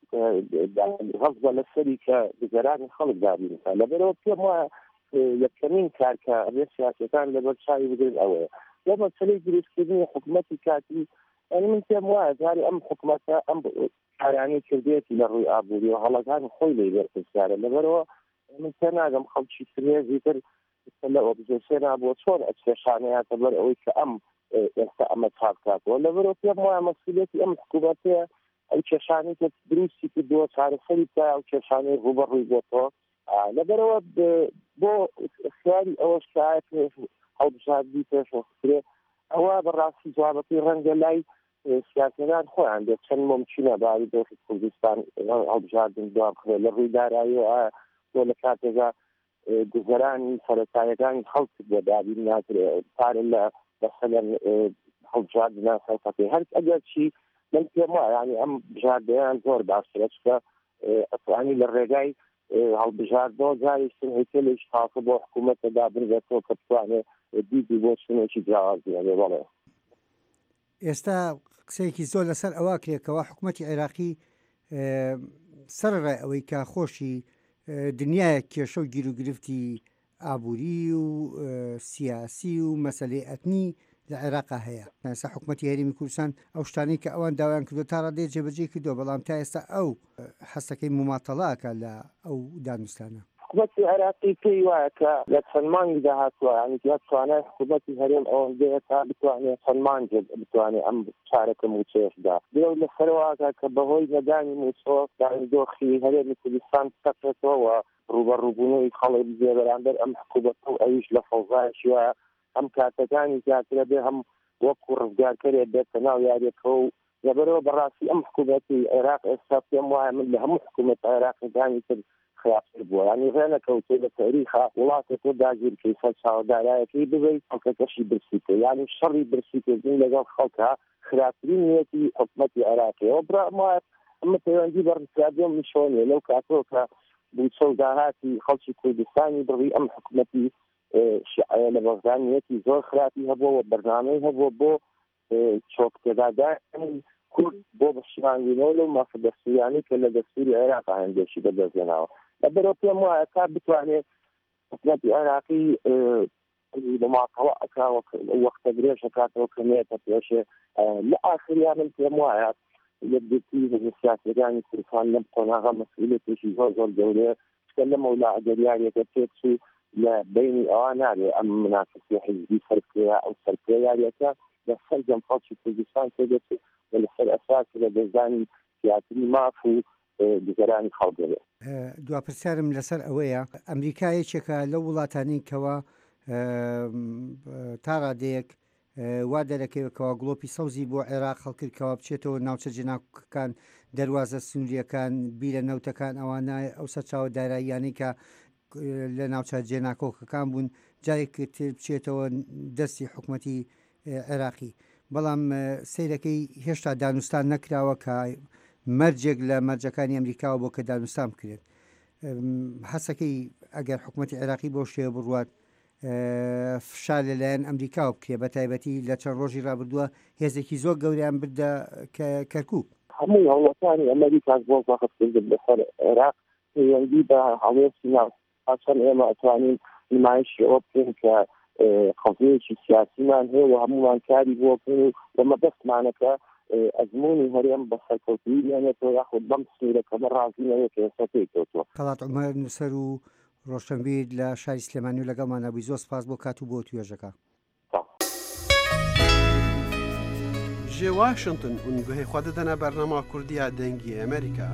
Speaker 5: غەزبە لەسەری کە گوزەرانی خەڵک دابینێت. لەبەرەوە پێم وایە یەکەمین کار کە ئەبێ سیاسەکان لەبەر چاوی بدرێت ئەوەیە. لە مەسەلەی دروستکردنی حکوومەتی کاتی ئەنی من پێم وایە جارێ ئەم حکوومەتە ئەم کارانی کردێتی لە ڕووی ئابووری و هەڵەکانی خۆی لێ بەرپرسیارە. لەبەرەوە من پێ ناگەم خەڵکی فرێزی تر لە ئۆبزیسیۆنە بۆ چۆن ئەچێشانەیاتە بەر ئەوەی کە ئەم ئێستا ئەمە چاک کاتەوە. لەبەرەوە پێم وایە مەسئولێتی ئەم حکوومەتەیە ئەو کێشانەی کە دروستی کردووە چارەسەری تا ئەو کێشانەی ڕوبەڕووی بۆتەوە. لەبەرەوە بۆ اختیاری ئەوەش کە هەڵبژاردی پێشەوەکرێ ئەوە بەڕاستی جوابەتی ڕەنگە لای سیاسەدان خۆیان دێت چەند ممکنە باوی دۆخی کوردستان هەڵبژاردن دوام بکرێت لە ڕووی داراییەوە بۆ لە کاتێکدا گوزەرانی سەرەتایەکانی خەڵک بۆ دابین ناکرێت پارە لە بەسەلەن هەڵبژاردنە سەرقەتی هەر ئەگەر چی من پێم وایە یعنی ئەم بژاردەیان زۆر باشترە چکە ئەتوانی لە ڕێگای هەڵبژاردنەوە جاریشتن هێکلێک خاصە بۆ حکوومەتەدا بنرێتەوە کە بتوانێت دیدی بۆ شتێکی جیاوازیانێ. بەڵێ
Speaker 13: ئێستا قسەیەکی زۆر لەسەر ئەوە کرێکەوە حکوومەتی عێراقی سەرڕای ئەوەی کا خۆشی دنیایە کێشە و گیر و گرفتی ئابووری و سیاسی و مەسەلەی ئەتنی لە عێراقا هەیە. ئێستا حکوومەتی هەرێمی کوردستان ئەو شتانەی کە ئەوان داوایان کردو تا ڕادێ جێبەجێ کردو، بەڵام تا ئێستا ئەو حەستەکەی مماتەڵاکە لە ئەو دانوستانە.
Speaker 5: حکوومەتی عێراقی پێی وایە کە لە چەند مانگی داهاتووە یعنی توانای حکوومەتی هەرێم ئەوەندەیە تا بتوانێت چەند مانگ بتوانێت ئەم چارەکە موچەیەشدا بێ لە سەرواکە کە بەهۆی نەدانی موچۆ دۆخی هەرێمی کوردستان سەقێتەوە و ڕوبەڕووبوونەوەی خەڵک بێ بەرامبەر ئەم حکوومەتە و ئەویش لە فەوزایشی وایە ئەم کاتەکانی زیاترە بێ هەم وەکو ڕزگارکەرێک بێتە ناو یاریەکەوە و لەبەرەوە بەڕاستی ئەم حکوومەتی عێراق ئێستا پێم وایە من لە هەموو حکوومەت عێراقیەکانی تر خراپتر بووە. ینی ڕێنەکەوتێ لە تاریخا وڵاتێک داگیرکەی سەر چاوەدارایەکەی ببێت خەڵکەکەشی برسیتە یعنی شەڕی برسیکردن لەگەڵ خەڵکە خراپترین نیەتی حکوومەتی عێراقیەوە برام وایە ئەمە پەیوەندی بە ڕزگاردن میشۆنێ لەو کاتەوە کە بووچە و داهاتی خەڵکی کوردستانی بڕی ئەم حکوومەتی شیعە لە بەغدانیەتی زۆر خراپی هەبووە و بەرنامەی هەبووە بۆ چۆکتێدادانی کورد بۆ بەشیمانگرینەوە لەو مافە دەستوریانی کە لە دەستوری عێراقا هەندێکی بەدەستێناوە. لەبەرەوە پێم وایە تا بتوانێت حکوومەتی عێراقی مماطەڵە ئەکا وەختە درێژ ئەکاتەوە کەمێتە پێشێ لە ئاخریان من پێم وایە یەکگرتی سیاسەکانی کوردستان لەم قۆناغا مەسئولێتێکی زۆر زۆر گەورەیە چکە لەمە ولا ئەگەریارێکە تێکچوو لە بینی ئەوە نارێ ئەم منافسی حیزبی سەرکرێ ئەو سەرکرێ یاریەکە لە سەر جەم خەڵکی کوردستان تێدێت و لەسەر ئەساس لە دەزانی سیاسی ماف و گوزەرانی خەڵکەوە.
Speaker 13: دواپرسیارم لەسەر ئەوەیە ئەمریکا یەکێکە لەو وڵاتانەی کەوە تا ڕادەیەک وا دەرەکەوێتەوە گڵۆپی سەوزی بۆ عێراق خەڵکردکەوە بچێتەوە ناوچە جێناکەکان دەواازە سنووریەکان بیرە نەوتەکان ئەوانە ئەو سەرچاوە داراییانەی کە لە ناوچە جێناکۆکەکان بوون جارێک تر بچێتەوە دەستی حکوومەتی عێراقی. بەڵام سیرەکەی هێشتا دانوستان نەکراوە کە مەرجێک لە مەرجەکانی ئەمریکاوە بۆ کە دانوستان بکرێت. حەسەکەی ئەگەر حکوومەتی عێراقی بۆ شێوە بڕوات فشار لەلایەن ئەمریکا بکرێ بە تایبەتی لە چەند ڕۆژی ڕابردووە هێزێکی زۆر گەوریان بردە کەرکووک.
Speaker 5: هەموو هەوڵەکانی ئەمریکا بۆ وەختکردن لەسەر عێراق پەیوەندی بە هەڵێستی ناو ئاسان ئێمە ئەتوانین نمایشی ئەوە بکەین کە قەزەیەکی سیاسیمان هەیە و هەمومان کاری بۆ بکەین و لەمە دەستمانەکە ئەزمموی هەرێم بە سەرکەوتنی لێنێتەوە یاخود بەم سنوورەکەمە ڕازی نەوێت کە ئێستا پێکەوتووە.
Speaker 13: خەڵات عومەر نووسەر و ڕۆشنبیر لە شاری سلێمانی و لەگەڵمان نەبووی زۆر سپاس بۆ کات و بۆ توێژەکە.
Speaker 1: ji Washington û guhê xwe didine bernama Kurdiya dengî Amerîka.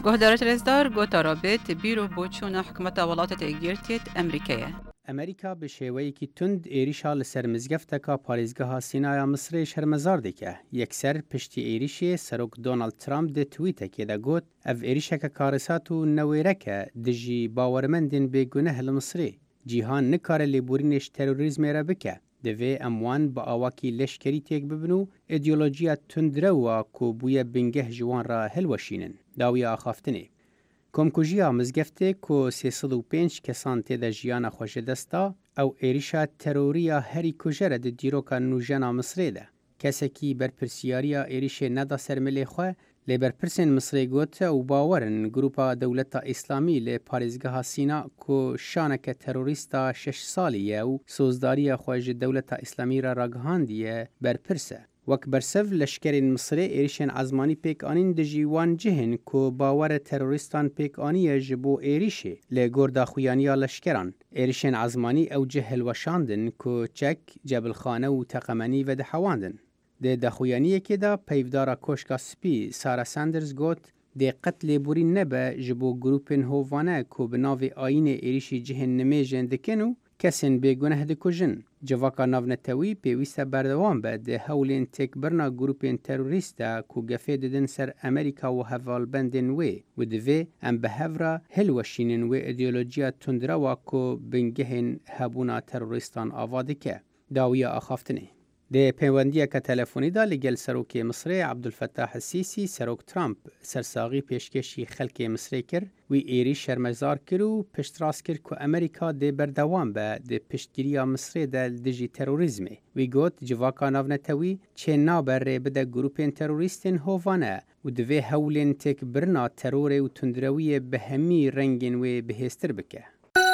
Speaker 14: گهدارت رزدار گوتا رابط بیرو بوچون حکومت ولاتت ایگیرتیت امریکیه.
Speaker 7: امریکا به شێوەیەکی تند عێریشا لەسەر مزگەفتەکە پارێزگەها سینایا مسرێ شەرمەزار دەکە. یەکسەر پشتی عێریشێ سەرۆک دۆناڵد ترامپ دە تویتێکێ دەگوت ئەڤ عێریشەکە کارەسات و نەوێرەکە دژی باوەرمەندên بێگونەه li Misrê. Cîhan nikare lêborînê ji terorîzmê re bike. Divê em wan bi awakî leşkerî têk bibin û îdeolojiya tundrewa ku bûye bingeh ji wan re hilweşînin. Dawiya axaftinê. Komkujiya mizgeftê ku sê sed û pênc kesan têde jiyana xwe ji dest da, ew êrişa terorîya herî kujere di dîroka nûjena Misrê de. Kesekî berpirsiyariya êrişê neda ser milê xwe, lê berpirsên Misrê gote û bawerin grupa Dewleta Îslamî lê parêzgeha Sîna ku şaneke terorîsta şeş salî ye û sozdariya xwe ji Dewleta Îslamî re ragihandiye berpirs e. Wek bersev leşkerên Misrê êrişên ezmanî pêkanîn dijî wan cihên ku bawera terorîstan pêkaniye ji bo êrişê lê gor daxuyaniya leşkeran. Êrişên ezmanî ew cih hilweşandin ku çek, cebilxane û teqemenî vedihewandin. Dê daxuyaniyekê de peyvdara koşka spî Sarah Sanders got dê qet lêborîn nebe ji bo grûpên hovane ku bi navê ayînê êrişî cihên nimêjên dikin û kesên bêguneh dikujin. Civaka navnetewî pêwîst e berdewam be dê hewlên têkbirina grûpên terorîst de ku gefê didin ser Amerîka û hevalbendên wê û divê em bi hev re hilweşînin wê îdeolojiya tundrewa ku bingehên hebûna terorîstan ava dike. Dawiya axaftinê. Dê peywendiyeke telefonî da li gel serokê Misrê Abdulfettah Sîsî serok Trump sersaxî pêşkêşî xelkê Misrê kir, wî êrî şermezar kir û piştrast kir ku Amerîka dê berdewam be dê piştgiriya Misrê de dijî terorîzmê. Wî got civaka navnetewî çê nabe rê bide grûpên terorîstên hovane û divê hewlên têkbirina terorê û tundrewiyê bi hemî rengên wê bihêztir bike.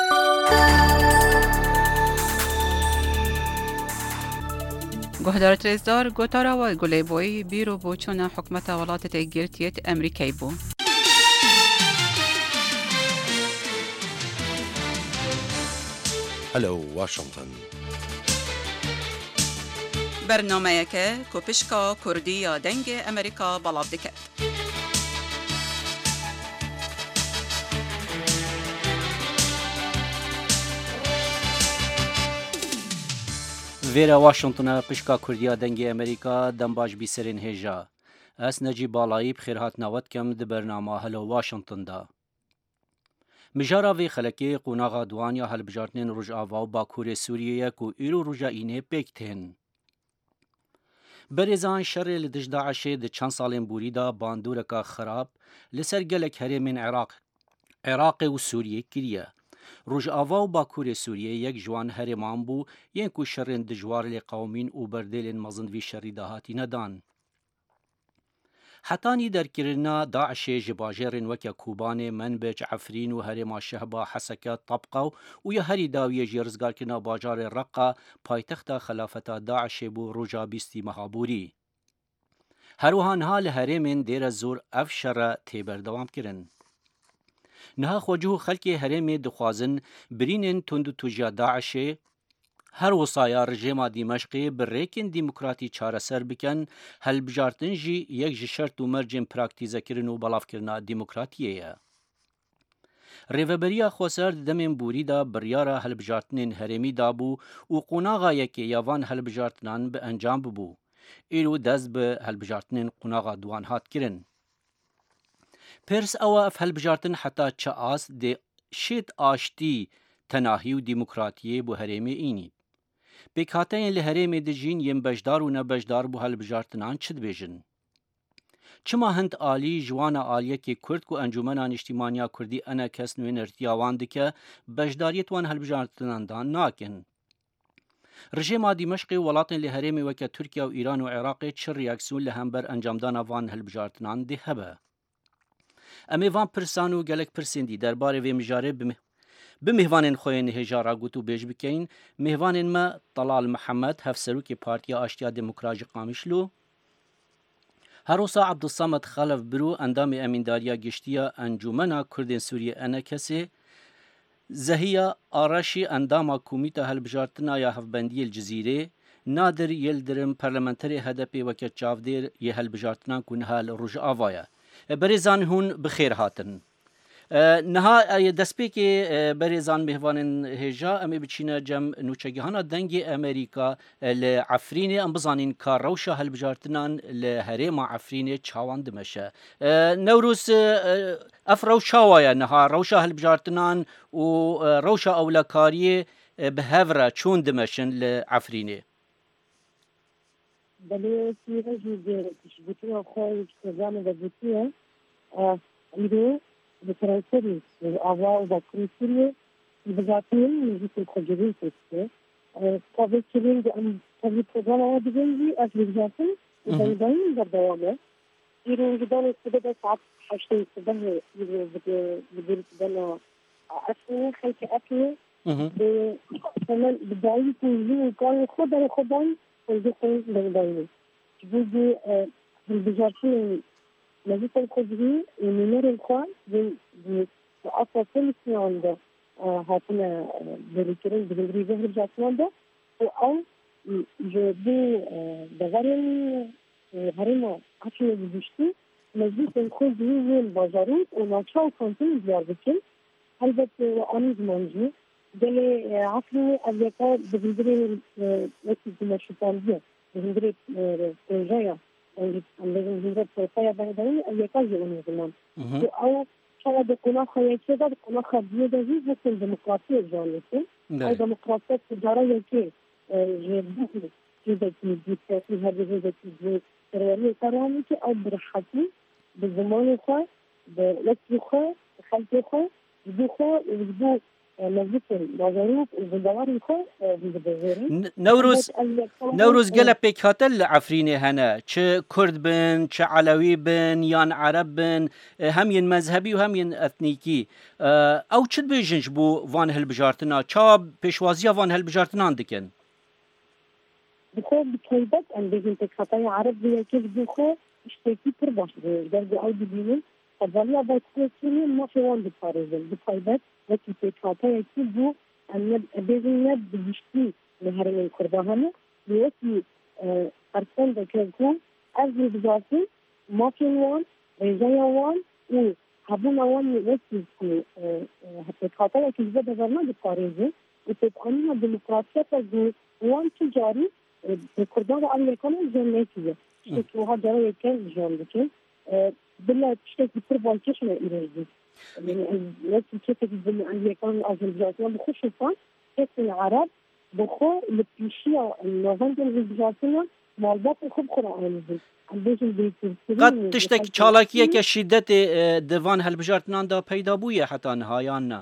Speaker 14: گهدارت رزدار گوتارا و گلیبوی بیرو بوچون حکومت ولاتت ایگیرتیت امریکای بو.
Speaker 15: هلو واشنطن.
Speaker 14: برنامه که کوپشکا کردی یا دنگ امریکا بلاو دکت.
Speaker 16: ویرا واشنطن پشکا کردیا دنگی امریکا دنباش بی سرین هجا. اس نجی بالایی بخیرهات نوت کم ده برنامه هلو واشنطن دا. مجارا وی خلکی قوناغا دوان یا هل بجارتنین روژ آواو باکور سوریه کو ایرو روژا اینه پیکتین. بریزان شر لدج داعشه ده چند سالین بوری دا باندورکا خراب لسر گلک هرمین عراق عراق و سوریه کریه. روجاوا و باکور سوریه یک جوان هرمان بو ین کو شرین دجوار لی قومین و بردلین مزند وی شری دهاتی ندان. حتانی در کرنا داعش جباجرین وکا کوبان منبج عفرین و هرما شهبا حسکا طبقا و یا هری داوی جرزگار کنا باجار رقا پایتخت خلافت داعش بو روجا بیستی مهابوری. هروهان حال هرمین دیر زور افشر تیبر دوام کرن. نها خوجو خلکی هرمی دخوازن برینن تند توجیا داعشه هر وصایا رژیم دمشقی بریکن دموکراتی چاره سر بکن هل بجارتن جی یک شرط و مرجم پراکتیزه کرن و بلاف کرنا دموکراتیه. ریوبریا خوسر دمین بوری دا بریارا هل بجارتنین هرمی دابو و قناغا یکی یوان هل بجارتنان به انجام ببو. ایرو دست به هل بجارتنین قناغا دوان هات کرن. پرس او اف هل بجارتن حتی چه آس ده شید آشتی تناهی و دموکراتیه بو هرمی اینی. بکاتین لهرمی دجین یم بجدار و نبجدار بو هل بجارتنان چد بیجن. چما هند آلی جوانا آلیه که کرد کو انجمنان اجتماعیا کردی انا کس نوین ارتیاوان دکه بجداریت وان هل بجارتنان دان ناکن. رژیم دمشق ولاتن لهرمی وکه ترکیه و ایران و عراق چه ریاکسیون لهمبر انجامدان وان هل بجارتنان ده هبه. امی وان پرسان و گلک پرسندی درباره وی مجاره بمه بمهوانین خوین هجارا گوتو بیج بکین مهوانین ما طلال محمد هفسرو که پارتیا آشتیا دموکراژی قامشلو هروسا عبدالصمد خلف برو اندام امینداریا گشتیا انجمنا کردین سوریه انا کسی زهیا آراشی اندام کومیتا هلبجارتنا یا هفبندی الجزیره نادر یلدرم پارلمانتری هدپی وکت چاودیر یه هلبجارتنا کنها لروج آوایا بەرێزان هون بخێر هاتن. نها دەستپێکی بەرێزان میهوانن هێژا ئەمێ بچینە جەم نوچەگیهانە دەنگی ئەمریکا لە عفرینێ ئەم بزانین کا ڕەوشە هەلبژارتنان لە هەرێما عفرینێ چاوان دمەشە. نەوروس ئەف ڕەوشا وایە نەها ڕەوشە هەلبژارتنان و ڕەوشە ئەولەکاریێ بهەڤرە چۆن دمەشن لە عفرینێ.
Speaker 15: بەڵێ ڕژی گوتووە خۆی کردانە دەگوتووە ئیرۆ بترانسفری ئاوا و باکوریه بزاتین نزدیک خودجوری سیسته قابل چلین ام قابل پروگرام آوا دیگری از بزاتین دایم در دوامه ایران جدال استفاده ساعت هشت استفاده بدیر بدنا اصلی خیلی اصلی به کامل بدایی کنی کار خود در خودم خودی خود دایم چیزی بزاتین نزدیک خودجوری نمیر الخوان به اساس می‌آنده هاتنا بریکرین بگیری به جاتنده و آن جدی داریم هرما کشور بیشتری نزدیک خودجوری بازاری و ناچار کنیم بیار بکن البته آنی زمانی دلی عصری امریکا بگیری وقتی دمشقیه بگیری پروژه لازم هنجر توسعه بندری امریکا جوانی زمان او شاید کنار خیلی داد کنار خیلی دادی مثل دموکراسی جانیه ای دموکراسی تجاری که جدی جدی دیکتاتوری هر جدی جدی تروری کارانی که او برختی به زمان خود به وقتی خود خیلی خود جدی خود جدی نزدیک بازاریک زندگانی خود
Speaker 16: نوروز نوروز گله پیک هاتل عفرینه هنه چه کرد بن چه علوی بن یان عرب بن همین مذهبی و همین اتنیکی او چه بیجنش بو وان هلبجارتنا چا پیشوازی وان هلبجارتنان دکن
Speaker 15: بخو بتویبت ام بیجن پیک هاتای عرب بیه که بخو اشتکی پر باش بیه درد او ببینیم فضالیا باید کنیم ما فی وان بپارزیم بتویبت وقتی پیکاتای کی بو ان بیزنیت بیشتری مهرین کردهانه وقتی ارسال دکتر از بزاتی مافین وان رجای وان و هبون وان وقتی که پیکاتای کی زده برنامه بپارزه و پیکانینا دموکراسی تا وان تجاری کردان امریکا جنگیه که ها جای کن جنگیه بلا تشتكي تربى كشنا إيراني يعني وقت كيف يقول أمريكان أذربيجان بخش فان كيف العرب بخو لبيشيا النوفمبر أذربيجان مالبات خب قرآن
Speaker 16: قد تشتك چالاكية كشدة دفان هالبجارتنان دا پیدا بوية حتى نهايان نا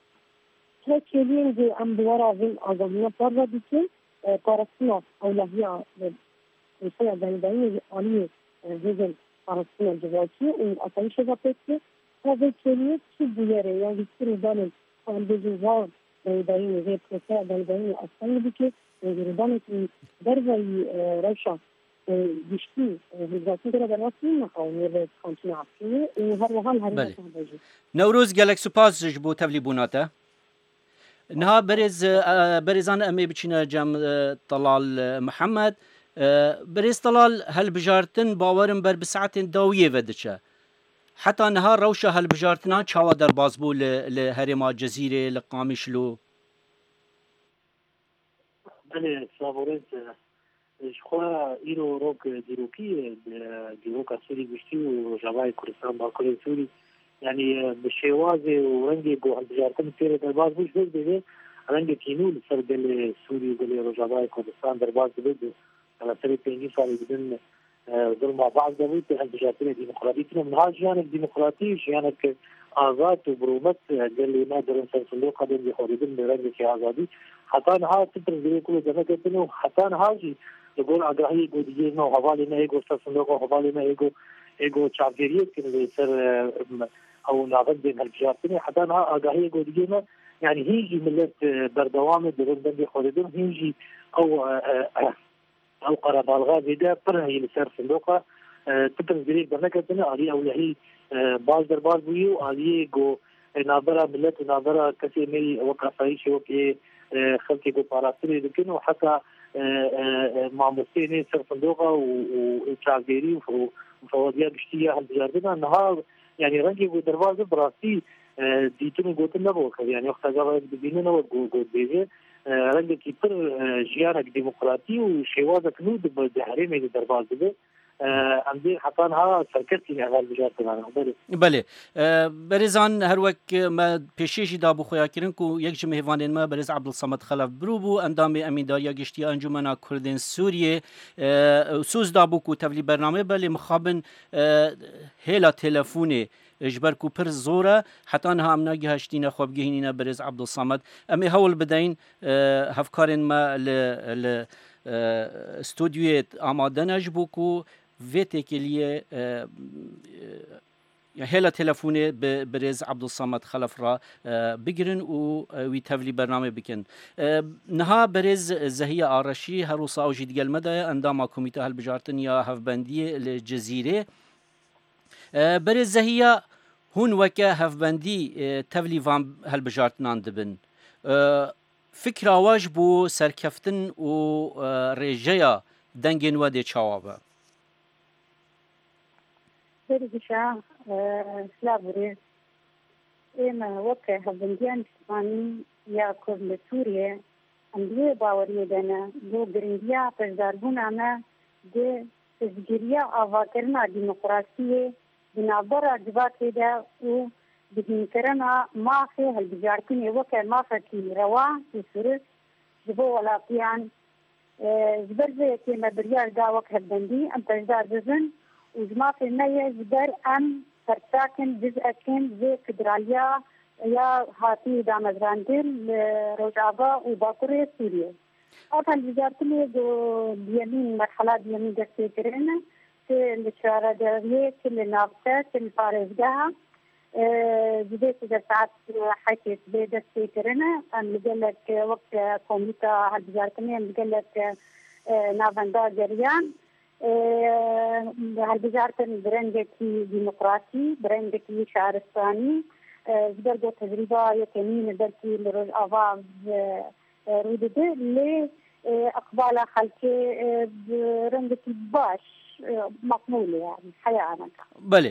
Speaker 15: تشكيلين دي أم دوارا وين أغامية بارا بيكي بارسنا أولوية وشيء دايداين آنية هزل بارسنا جواتي وأطايش جابتي هذا الشيء شو بياره يعني كل دانم عم بيجوا دايداين غير كسا دايداين أصلا بيكي غيردانة دربي رشا بيشتي هزاتي درا براسين نقاوم يرد خمسين عشرين وهر وهان هري
Speaker 16: نوروز جالك سپاس جبو تبلي بوناته نها برز برزان امي بچينا جام طلال محمد برز طلال هل بجارتن باورن بر بساعتين داويه ودچه حتى نهار روشه هل بجارتنا چاوا در بازبو لهرما جزيره لقامشلو
Speaker 17: بله سلامورنت شخوا ایرو روک دیروکی دیروک سوری گشتی و جوای کردستان باکوری سوری يعني بشيوازي ورنجي بو البجارتن فيري درباز بوش بيد بيدي رنجي كينو لسر دل سوري دل رجاباي كردستان درباز بيد على سري بينجي صاري بدن دل مع بعض دبوت البجارتن الديمقراطية من هذا جانب الديمقراطي جانب آزاد وبرومت دل ما درن سر صندوق قدم بخوردن برنجي في آزادي حتى نها تبر زي كل جنة كتنو حتى نهاجي يقول أجرهي يقول ديجي نو حوالي ما يقول سر صندوق حوالي ما يقول يقول شعبيرية كده سر او ناغد بين هالبجارتني حتى انها اقاهية قودينا يعني هيجي ملت بردوامة بغندن بخوردن هيجي او او قرب الغاز دا برهي لسر صندوقة تبرز بريك برنكتنا آلية او لهي باز در باز بيو آلية قو نابرا ملت ونابرا كسي مي وقع فايش وكي خلقي قو باراستري لكن وحتى معموسيني سر صندوقة وشعبيري مفوضیه گشتیه هەڵبژاردنە نەها ینی ڕەنگی بۆ دەربازە بڕاستی دیتن و گوتن نەبوو کە ینی وەختا گەڵێک ببیننەوە گوت بێژێ ڕەنگێکی پر ژیانێک دیموکراتی و شێوازەکن و بە هەرێمێکی دەرباز ببێ ئەمدێ حەتانها سەرکەسی هەڵ بژاردنانە
Speaker 16: بەێ بەرێزان هەروەک پێشێژی دابوو خۆیاکردن و یەک جمە هێوانێنمە بەرز عەبدولسەمەد خەلەف بروو بوو ئەندامی ئەمینداریە گشتی ئەنجومەنا کوردên سووریێ سوز دابوو و تەڤلی بەرنامە بەلێ مخابن هێلا تێلەفونێ ji ber ku pir zor e hetan ham nagihiştîne xwebgehînîne Birêz Ebdulsamed em ê hewl bideyin hevkarên me li stûdyoyê amade ne ji bo ku vê têkiliyê hêla telefonê bi Birêz Ebdulsamed Xelef ra bigirin û wî tevlî bername bikin. Niha Birêz Zehiye Araşî her wisa ew jî digel me de ye endama Komîte Hilbijartin ya Hevbendiyê li Cezîrê. Birêz Zehiye hûn weke hevbendî tevlî van hilbijartinan dibin. Fikra we ji bo serkeftin û rêjeya dengên we dê çawa be?
Speaker 15: Bergişa Slavurê ême weke hevbendiyan Piştvanî ya Kurd li Sûriyê em wê baweriyê de ne bo giringiya pejdarbûna me dê piştgiriya avakirina dîmokrasiyê di navbera civakê de û bihînkirina mafê hilbijartinê weke mafekî rewa û sirist ji bo welatiyan ji ber vê yekê me biryar da wek hevbendî em pejdar bibin û ji mafê me ye ji ber em serçakin cizekên vê federaliya ya hatiyê damezrandin li Rojava û Bakurê Sûriyê. Ev hilbijartinê diyemîn merhela diyemîn destpêkirin li şaredeviyê ki li navçe ki li parêzgeha ji vê sêde saet hekê bê destpêkirin em li gelek wek komîta hilbijartinê em li gelek navenda geriyan hilbijartin bi rengekî dîmokratî bi rengekî şaristanî ji ber got tecrîba yekemîn derkî li Rojava rû dide lê iqbala xelkê bi rengekî baş مقبول يعني حياة
Speaker 16: بله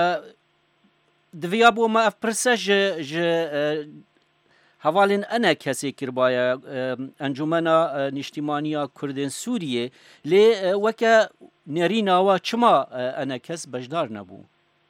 Speaker 16: دویا بو ما اف پرسه ج هەواڵێن ئەنە کەسێک کردبایە ئەنجومەنا نیشتیمانیا کوردên Sûriyê lê weke nêrînawa çima ئەنە kes bejdar nebû?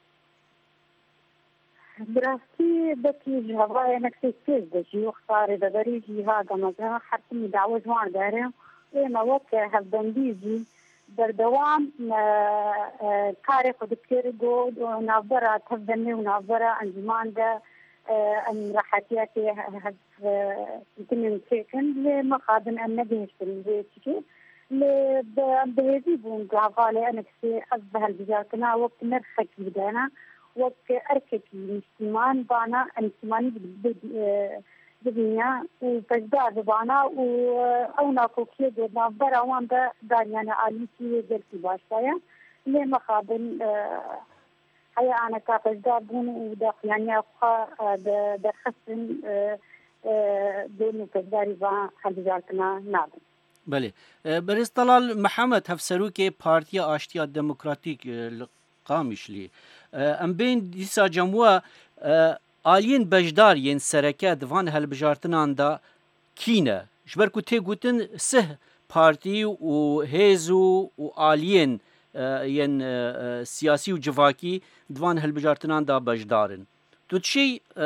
Speaker 15: براستی بەکی ji hevayê têz de jî xtarê veberî jî ha gemeze her timî dawe ciwan dere ême weke hevbendî jî berdewam karê xwe dikir got navbera tevbenê û navbera encûman de em rehetiyekê hevtinên çêkin lê mexabin em negihiştin vê çikê lê em bihêzî bûn ku hevalê enekisê ev bi hilbijartina wek nirxekî bidene wek erkekî niştîman bana niştîmanî bibîne û pejdar bibana û ew nakokiyê got navbera wan de dariyane alîkî gelkî baş daye lê mexabin heya aneka pejdar bûn û daxiyaniya xwe derxistin dên û pejdarî van hilbijartina nabin.
Speaker 16: Belê Birêz Delal Mihemed hevserokê Partiya Aştiya Demokratîk li Qamişlî em bên dîsa cem we aliyên bejdar yên sereke di van hilbijartinan da kî ne? Ji ber ku tê gotin sih partî û hêz û û aliyên yên siyasî û civakî di van hilbijartinan da bejdarin. Tu çi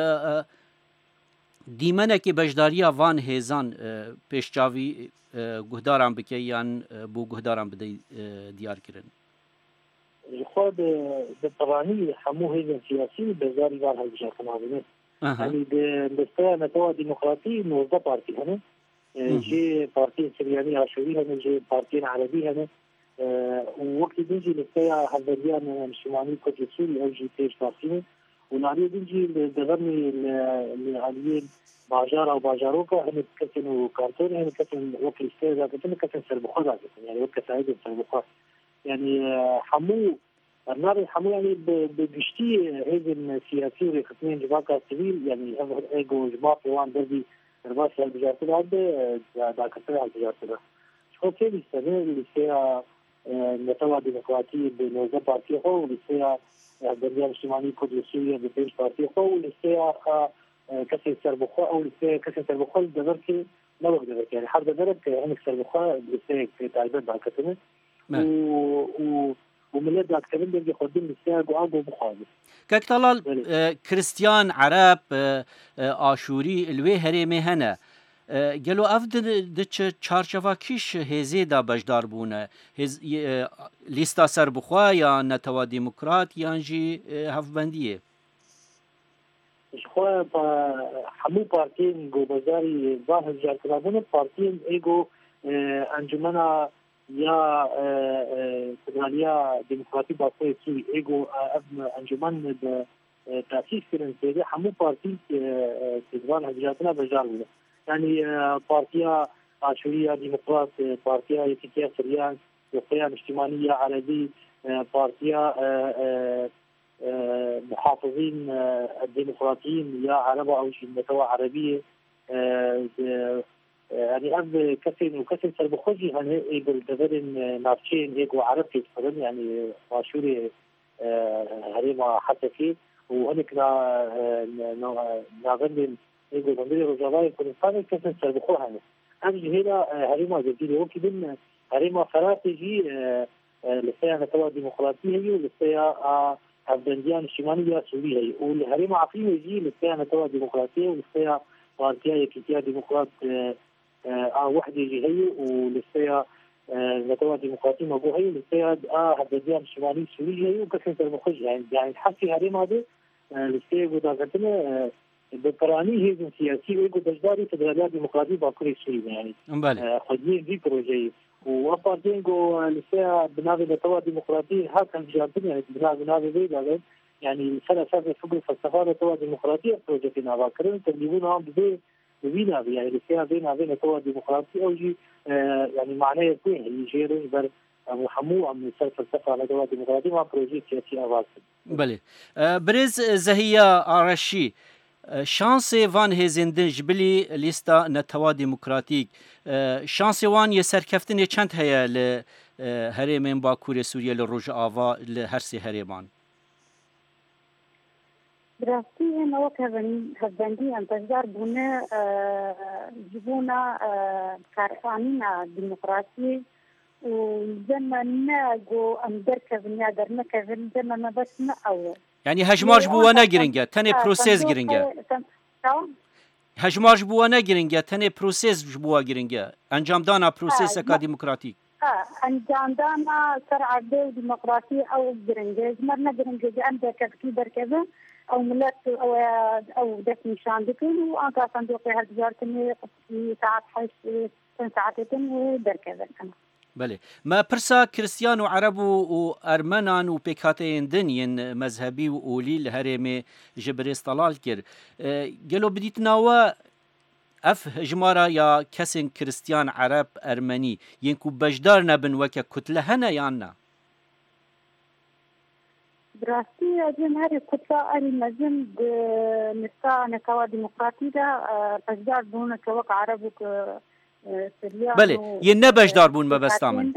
Speaker 16: dîmenekê bejdariya van hêzan pêşçavî guhdaran bike yan bû guhdaran bide diyarkirin?
Speaker 17: Jixwe di tevanî hemû hêzên siyasî bejdارî van hilbijartina bûne. Yanî di listeya Netewa Dîmokratî nozde partî hene. Jê partiyên Siryanî Aşûrî hene, jê partiyên Erebî hene. û wekî din jî listeya hevbendiyan Niştimanî Kurdê Sûrî ew jî pêş partî ne. û aliyê din jî li devemê li aliyên bajara û bajaroka hene kesên û kartorê hene kesên wek listeya dakitin kesên serbixwe dakitin yani wek kesayedên serbixwe. Yani hemû bernavê hemû yani bi giştî hêzên siyasî û rêxistinên civaka sivîl yani ev ego ji mafê wan dervî derbasî hilbijartina de dakitina hilbijartina. Ji xwe pê lîste ne lîsteya نتوى ديمقراطية بنوزة بارتي خو ولسيا برديان اجتماعي كرد لسوريا ببيش بارتي خو ولسيا كسي سربخو أو لسيا كسي سربخو دبركي ما وقت دبرك يعني حرب درك هنك سربخو لسيا تعبير بعكتنا و وملاد أكثرين بيجي خدين لسيا قاعد ومخالف
Speaker 16: كاك طلال كريستيان عرب آشوري الوي هرمي هنا گلو اف د چارچوبا کیش هزی دا بجدار بونه هز لیستا سربخوا یا نتوا ديمقراط یا جی هفبندیه
Speaker 17: خو همو پارتین گو بازاری ظاهر جار کردن پارتین ایگو انجمنا یا فدرالیا ديمقراطي باطل سوري ایگو انجمن د تاسیس کردن سیده همو پارتین تزوان هجراتنا بجار بونه يعني بارتيا عاشورية ديمقراط بارتيا يكتيا سريان وقيام اجتماعية عربي بارتيا محافظين الديمقراطيين يا عرب أو نتوى عربية يعني أب كسن وكسن سربخوجي هن يقول دفرن نافشين يقول عرب كيتفرن يعني عاشوري هريما حتى فيه وهنك نافرن يقول بندري رجالي كردستان كسر سربخوها هنا أمجي هنا هريما جديدة وكذا هريما فراتجي لسيا نتوى ديمقراطية هي ولسيا أفغانستان الشمالية سوريا هي والهريما عفية يجي لسيا نتوى ديمقراطية ولسيا بارتيا يكتيا ديمقراط واحدة يجي هي ولسيا نتوى ديمقراطية مبو هي ولسيا أفغانستان الشمالية سوريا هي وكسر سربخوها يعني يعني حسي هريما هذا لسيا قدرتنا بقراني هزم سياسي ويقول بجداري فدراليات ديمقراطية باكوري سوري يعني خدين دي بروجي وأفضل جو لسه بنابي نتوى ديمقراطية هاكن جانتين يعني بنابي بنابي بيدا يعني سنة سنة فوق الفلسفة نتوى ديمقراطية بروجينا باكرين تبليغون عم ببي ببينا يعني لسه بينا بين نتوى ديمقراطية أو جي يعني معناه يكون يجي رجبر محمو عم يصير فلسفة نتوى ديمقراطية مع بروجي سياسي أواصل.
Speaker 16: بله برز زهية عرشي شانسی وان هزندن جبلی لیستا نتوا ديمقراطيك شانسی وان يسركفتن چند هيا ل هرمين باكور سوريا لروج آوا لهرسي هرمان
Speaker 15: براستی نو کردن هزندی انتظار بونه جبونا کارخانین ديمقراطي وزمن جو اندر كذنيا درنا كذن زمن بس نأول
Speaker 16: يعني هجمارج بوانا جرينجا تاني بروسيس جرينجا هجمارج بوانا جرينجا تاني بروسيس بوا جرينجا انجام دانا بروسيس اكا ديمقراطي
Speaker 15: اه انجام دانا سرعة دي ديمقراطي او جرينجا مرنا جرينجا عندها كذكي بركذا او ملت او او دفني شاندكين وانتا صندوقي هالتجارتني في ساعات حيث ساعتين وبركذا كمان
Speaker 16: بله ما برسا كريستيان وعرب وارمنان وبيكاتين دنيا مذهبي واولي الهرمي جبريس طلال كر قالوا بديت ناوا اف جمارا يا كسن كريستيان عرب ارمني ينكو بجدارنا بن وكا كتله هنا يانا
Speaker 15: براستي اجن هاري كتله المزن نسا نتوى ديمقراطي دا بجدار بونا كوك عرب وك
Speaker 16: بله ينبش داربون ما بستامن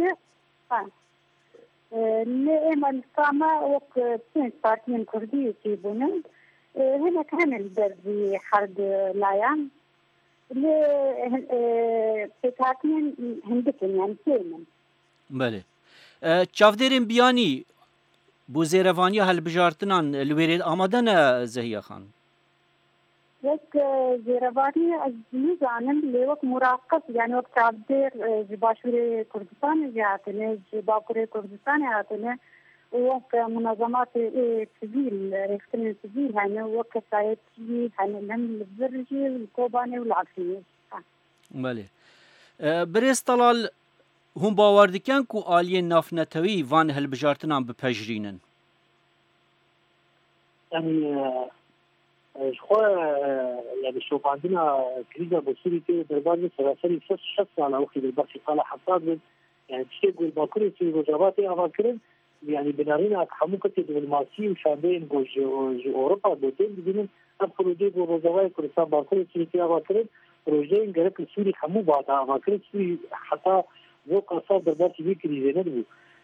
Speaker 15: لا إما السامة وق بين بارتين كردية يبونن هنا كان الدربي حرب لايان ل بتاعتين هندكن يعني كيمن
Speaker 16: بله چافدرين بياني بو زيرفانيا هالبجارتنان الويرد آمادنا زهيا خان
Speaker 15: وقت زيرباني أجنبي زانم لوقت مراقب يعني وقت عبدير جباشوري كردستان جاتني جباكوري كردستان جاتني وقت منظمات سبيل ريختن سبيل هنا وقت سايتي هنا لهم البرجي والكوباني والعقلية.
Speaker 16: بله بريس طلال هم باوردكن كو آليين نافنتوي وان هالبجارتنان بپجرينن
Speaker 17: يعني خو يعني شوف عندنا كريزة بسوري كده دربان سراسري ست شخص على وقت البرشي قال حطاب يعني تشيء يقول باكوري في وجباتي أفكرن يعني بنارينا حموكة بالماسي وشابين جو جو أوروبا بوتين بدين أبروجي بوجباتي كريسان باكوري في أفكرن بروجين جرك السوري حمو بعد أفكرن سوري حتى وقت صار دربان في كريزة ندبو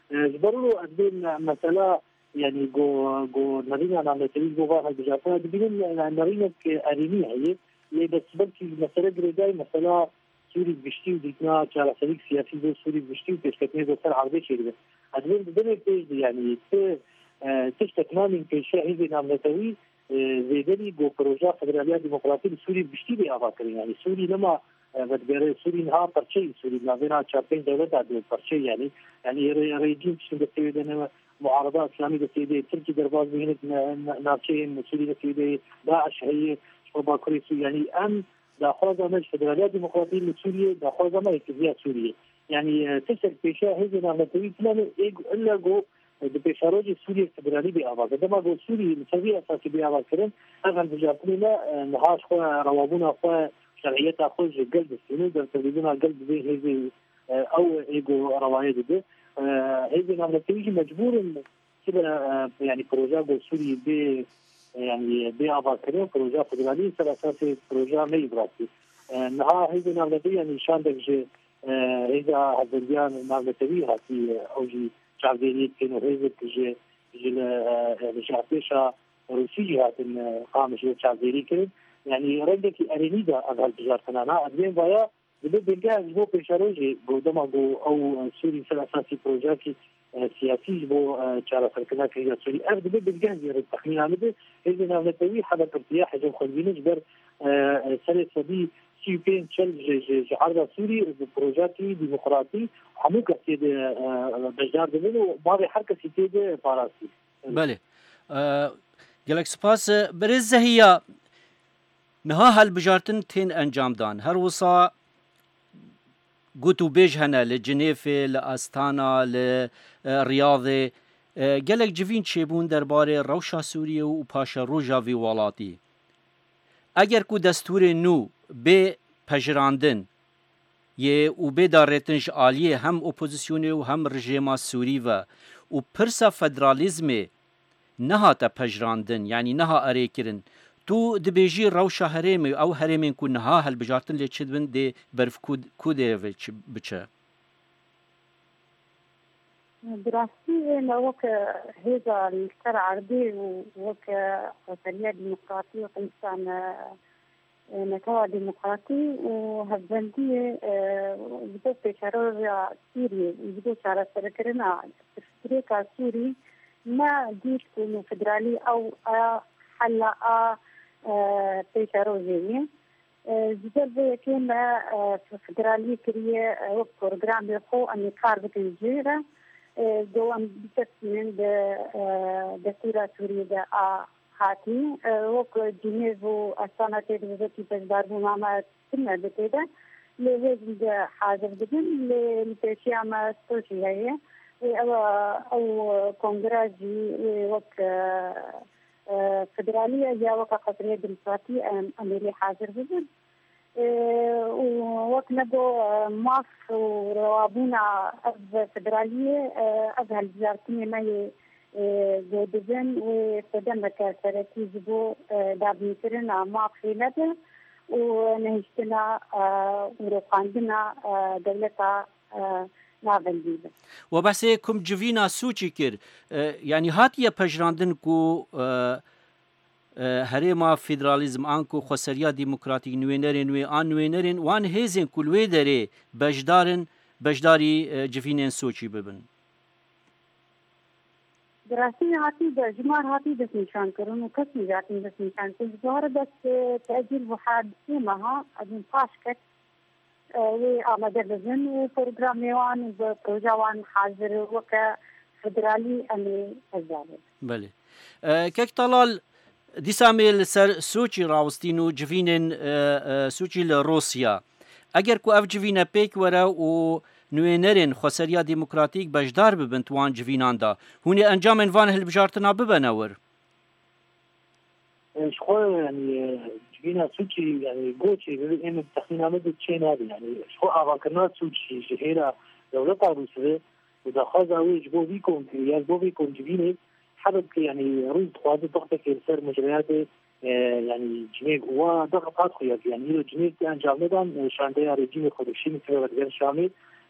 Speaker 17: جبروا أدين مثلا يعني جو جو نرينا نعمل تريد جو واحد بجافة دبين نرينا كأريني هي اللي بس بركي مثلا جريداي مثلا سوري بشتي وديكنا على سريك سياسي دو سوري بشتي وتشكتني دو سر عربي شيء أدين بدنا تيجي يعني ت تشتكنا من كشيء هذي نعمل توي زيدني جو بروجا فدرالية ديمقراطية سوري بشتي بأفكاري يعني سوري لما بدبره سوري نها برشة سوري نابنا شابين دولة عدو برشة يعني يعني ريجيم شو بتسوي معارضة إسلامية بتسوي تركي درباز بينك نابشين سوري بتسوي داعش هي شباب كوريسي يعني أم داخل مش فدرالية ديمقراطية لسوريا داخل ما يكذيها سوريا يعني تسر بيشة هذي نعمل توي كلام إلا جو ببيشاروجي سوريا فدرالي بأباك عندما جو سوري مسوي أساسي بأباك كرن أغلب بجابنا نهاش خوا روابونا خوا شرعية أخوج قلب السنو در تريدنا قلب ذي هذي أو إيجو رواية ده هذي نعمل تويجي مجبور كده يعني بروجا جو سوري ب يعني بأباكرين بروجا فدرالي سر أساسي بروجا ما يبراتي نها هذي نعمل توي يعني شان دكج هذا هذيان نعمل توي هاتي أوجي شعبيني كانوا هذي كج جل شعبيشة روسية هاتن قامش شعبيني كده يعني ردك أرينيدا أقل بجار فنانا أدين بايا بدو بنجاز بو بيشاروجي بو دما بو أو سوري سل أساسي بروجاكي سياسي بو شارع سركنا كريا سوري أبدو بدو بنجاز يرد تخمين عمده إذن أنا توي حدا كرتياح جو خلبينش بر سنة صدي سيوبين تشل جعرضة سوري بروجاكي ديمقراطي حمو كرتيد بجار دمينو ماري حركة سيتيد باراسي
Speaker 16: بله گلک سپاس برز هي نها هالبجارتن تين انجام دان هر وصا قوتو بيج هنا لجنيف لأستانا لرياض گلک جوین چیبون درباره روشا سوریه و پاشا روژا وی والاتی اگر کو دستور نو به پجراندن یه و به دارتنش عالیه هم اپوزیسیونه و هم رژیما سوری و و پرسا فدرالیزم نها تا پجراندن یعنی نها اره کرن تو دبیجی روشا هرمی او هرمین کو نها هل بجارتن لی چد بن دی برف کود کوده بچه
Speaker 15: دراستي لوك هذا الشرع عربي وك وطنية ديمقراطية وإنسان نتوى ديمقراطي وهبندية بدو بشارة سوري بدو شارة سركرنا تفكريكا سوري ما ديت كونو فدرالي أو حلا بشارة زيني زيادة بيكين فدرالي كريه وقت برنامج يخو أني كاربة الجيرة دوام بتسمين بدستور سوريا دا هاتي وك جنيف وأستانا تدريبتي بجبار بماما سنة بتدا لهذا دا حاضر بدن للتشيع ما استوشي هي أو أو كونغراجي وك فدرالية جا وك قطرية ديمقراطية أمري حاضر بدن وكنبو ماف وروابونا أب فدرالية أب هالجارتين ما يجودزن وفدنا كسرتي جبو دابني كرنا ماف خيلته ونهشتنا وروقاندنا دولتا نابنديبه
Speaker 16: وبس كم جوينا سوچي كر يعني هاتيه پجراندن کو هرما فدرالیزم آنکو خسریا دموکراتیک نوینرین و آن نوینرین وان هزین کلوی داره بجدارن بجداری جفینن سوچی ببن
Speaker 15: دراستی هاتی در جمار هاتی دست نشان کرن و کس نجاتین دست نشان کرن ظاهر دست تأجیل وحاد سیمها ادن پاشکت و آمده بزن و پروگرامیوان و پروژوان حاضر وکا فدرالی امی ازاله
Speaker 16: بله کک طلال دیسامیل سر سوچی راوستینو جوینن سوچی لروسیا اگر کو اف جوینه پیک وره و نوینرین خسریا دموکراتیک بجدار ببن توان جوینان دا هونی انجام وان هل بجارتنا ببنور
Speaker 17: شخو يعني جوینا سوچی يعني گوچی این تخمینامه دو چه نابی يعني شخو آواکرنا سوچی جهیرا دولتا روسوه و دا خواه اوی جبو بیکن یا جبو بیکن جوینه حدث يعني روز خواد ضغطك يصير مجريات يعني جنيب وضغط خيال يعني لو جنيب انجام ندان شانديا رجيم خدشي مثل غير شامل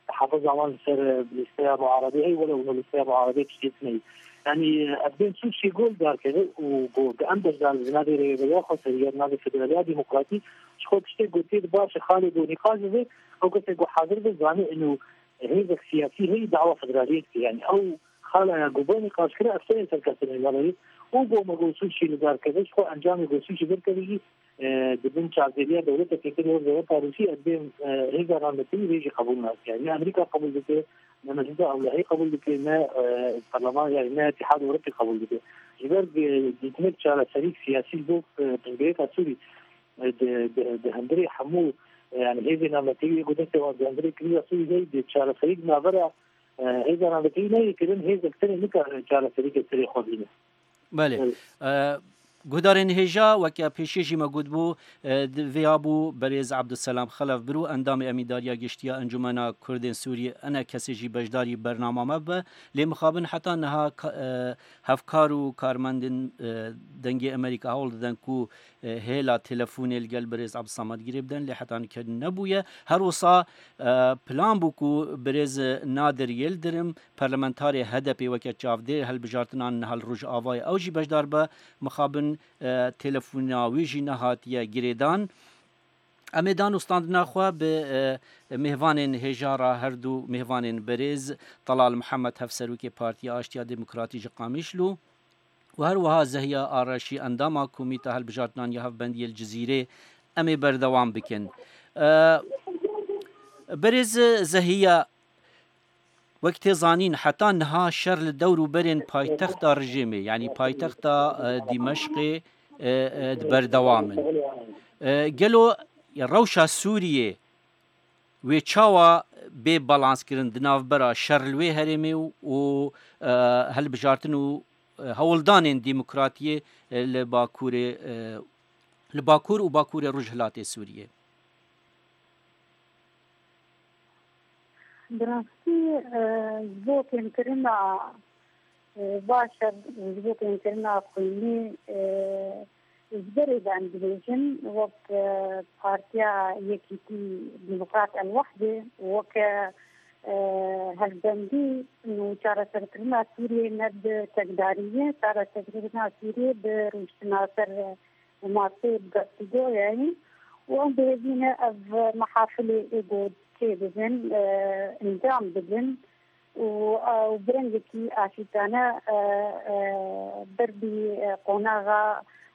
Speaker 17: تحافظ عمان سر بلستيا معارضة هي ولا بلستيا معارضة تشتيتني يعني أبين سوشي جول دار كده وجول عندك دار نادي رياضي خاصة نادي فدرالية ديمقراطي شخو تشتي قلتي باش خالد ونقاش ذي أو قلت جو حاضر بالزاني إنه هي سياسي هي دعوة فدرالية يعني أو خالة جوبوني قاش كده أفتح سركة المالية وجو ما جو سوشي لدار كده شخو أنجام جو سوشي بركبي بدون شعبية دولة كثيرة دولة روسية أبين هي رانتي بيجي قبول ناس يعني أمريكا قبول بك ما مجلسة أو لا هي قبول بك ما البرلمان يعني ما اتحاد أوروبي قبول بك جبر بيتمت على شريك سياسي بوك تنبيه سوري بهندري حمو يعني هذه نامتي قدرت بهندري كلية سوري زي على شريك نابرة هذا نامتي لا يمكن هذا كثير نكر على شريك التاريخ خالدنا.
Speaker 16: بله. گودارên hêja weke pêşê jî me got bû vêya bû Berêz Abdulselam Xelef birû endamê emîdariya giştiya Encumena Kurdên Sûriyê ene kesê jî beşdarî bernama me be lê mixabin heta niha hevkar û karmendên dengê Amerîka hewl didin ku hêla telefonê li gel Berêz Abdulsamed girê bidin lê heta nikirin nebûye her wisa plan bû ku Berêz Nadir Yildirim parlamenterê H D P weke çavdê helbijartinan niha li Rojavayê ew jî beşdar be mixabin تلفونا ویجی نهاتیه گریدان امیدان استاندنا خو به مهوان هجارا هر دو مهوان بریز طلال محمد هفسروکی پارتی آشتیا دموکراتیک قامیشلو و هر وها زهیا آرشی انداما کمیته هلبجارتنان یهف بندی الجزیره امی بردوام بکن بریز زهیا وقت زانین حتی نها شر لدور و برین پایتخت رژیمه یعنی پایتخت دمشق بردوامن گلو روشا سوریه و چاوا به بالانس کرن دناو برا شر لوی هرمی و هل بجارتن و هولدان دموکراتیه لباکور لباکور و باکور رجحلات سوریه
Speaker 15: براستی زبوطين كرنا باشر زبوطين كرنا قيمي ازدرد عن ديفيجن وك بارتيا يكيتي ديمقراط الوحدة وك هالبندي انه شارة سرطرنا سوريا ند تقدارية شارة سرطرنا سوريا بروشتنا سر ومارسي بقصدو يعني وان بهذين اف محافل ايقود كي بزن انجام بزن وبرنجكي عشيتانا بربي قوناغا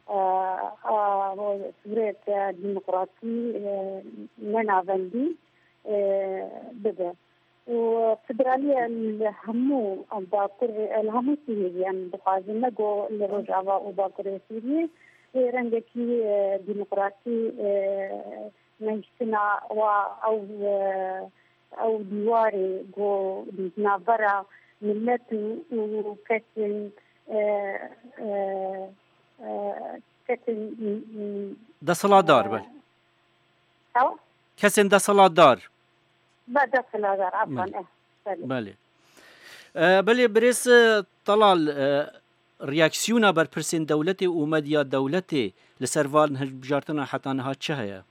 Speaker 15: سورية ديمقراطي منافندي بدا وفدرالية الهمو باكر الهمو سوريا يعني بخازن نقو لرجعوا وباكر سوريا رنجكي ديمقراطي نجتنا أو أو ديواري جو نابرا ملت وكتن كتن
Speaker 16: ده صلاة دار بل
Speaker 15: أو
Speaker 16: كسن ده صلاة دار
Speaker 15: بعد صلاة دار عفوا
Speaker 16: بله بله بريس طلال رياكسيونا بر برسين دولتي ومديا دولتي لسروال هجبجارتنا حتى نها تشهيا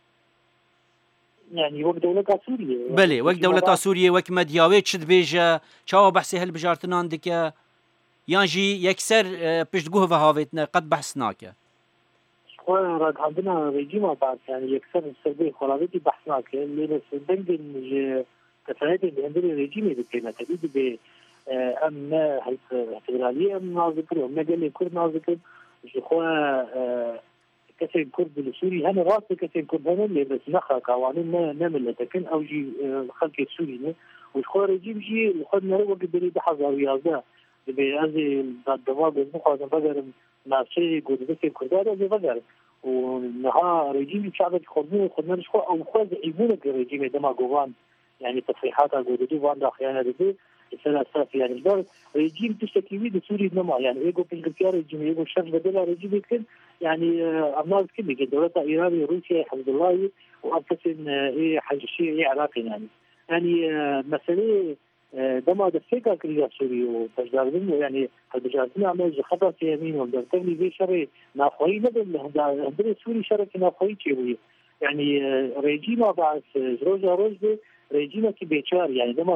Speaker 17: يعني وقت دولة سوريا
Speaker 16: بله وقت دولة سوريا وقت مدياوي تشد بيجا چاوا بحثي هالبجارتنان دكا يانجي يكسر بشتقوه فهاويتنا قد بحثناك
Speaker 17: شخوة راد عندنا ريجيما بعد يعني يكسر السربي خلاويتي بحثناك اللي بس دنجن تفاهيتي بهندري ريجيمي دكينا تريد ب أم هالفدرالية أم نازكر أم نجمي كرد نازكر شخوة كسر كرد السوري هنا راسي كسر كرد هنا اللي بس نخا قوانين ما نعمل لتكن أو جي خلق السوري وشخوة ريجيم جي لخد نروق بريد حظا ويازا بأزي الدواء بالمخاطر بقر ناسي قد بس كرد هذا زي بقر ونها ريجيم شعبك خدمه خدمه شخوة أو خذ يبونك الريجيم دما قوان يعني تصريحات قدودي وان خيانة دي السنة السافية يعني الدول ريجيم تشتكي ويد سوري نما يعني إيجو بيلقيا ريجيم إيجو شخص بدلا ريجيم يمكن يعني أمناز كم يمكن دولة إيران روسيا حمد الله وأبتسم إيه حاجة إيه عراقي يعني يعني مسألة دما دفكا كليا سوري وتجدارين يعني هالبجارتنا عمل خطر في يمين ومدرتني في شري نافعي نبل هندري سوري شرك نافعي تشوي يعني ريجيم بعد روجا روجا رژیمێکی بێچار یعنی دەما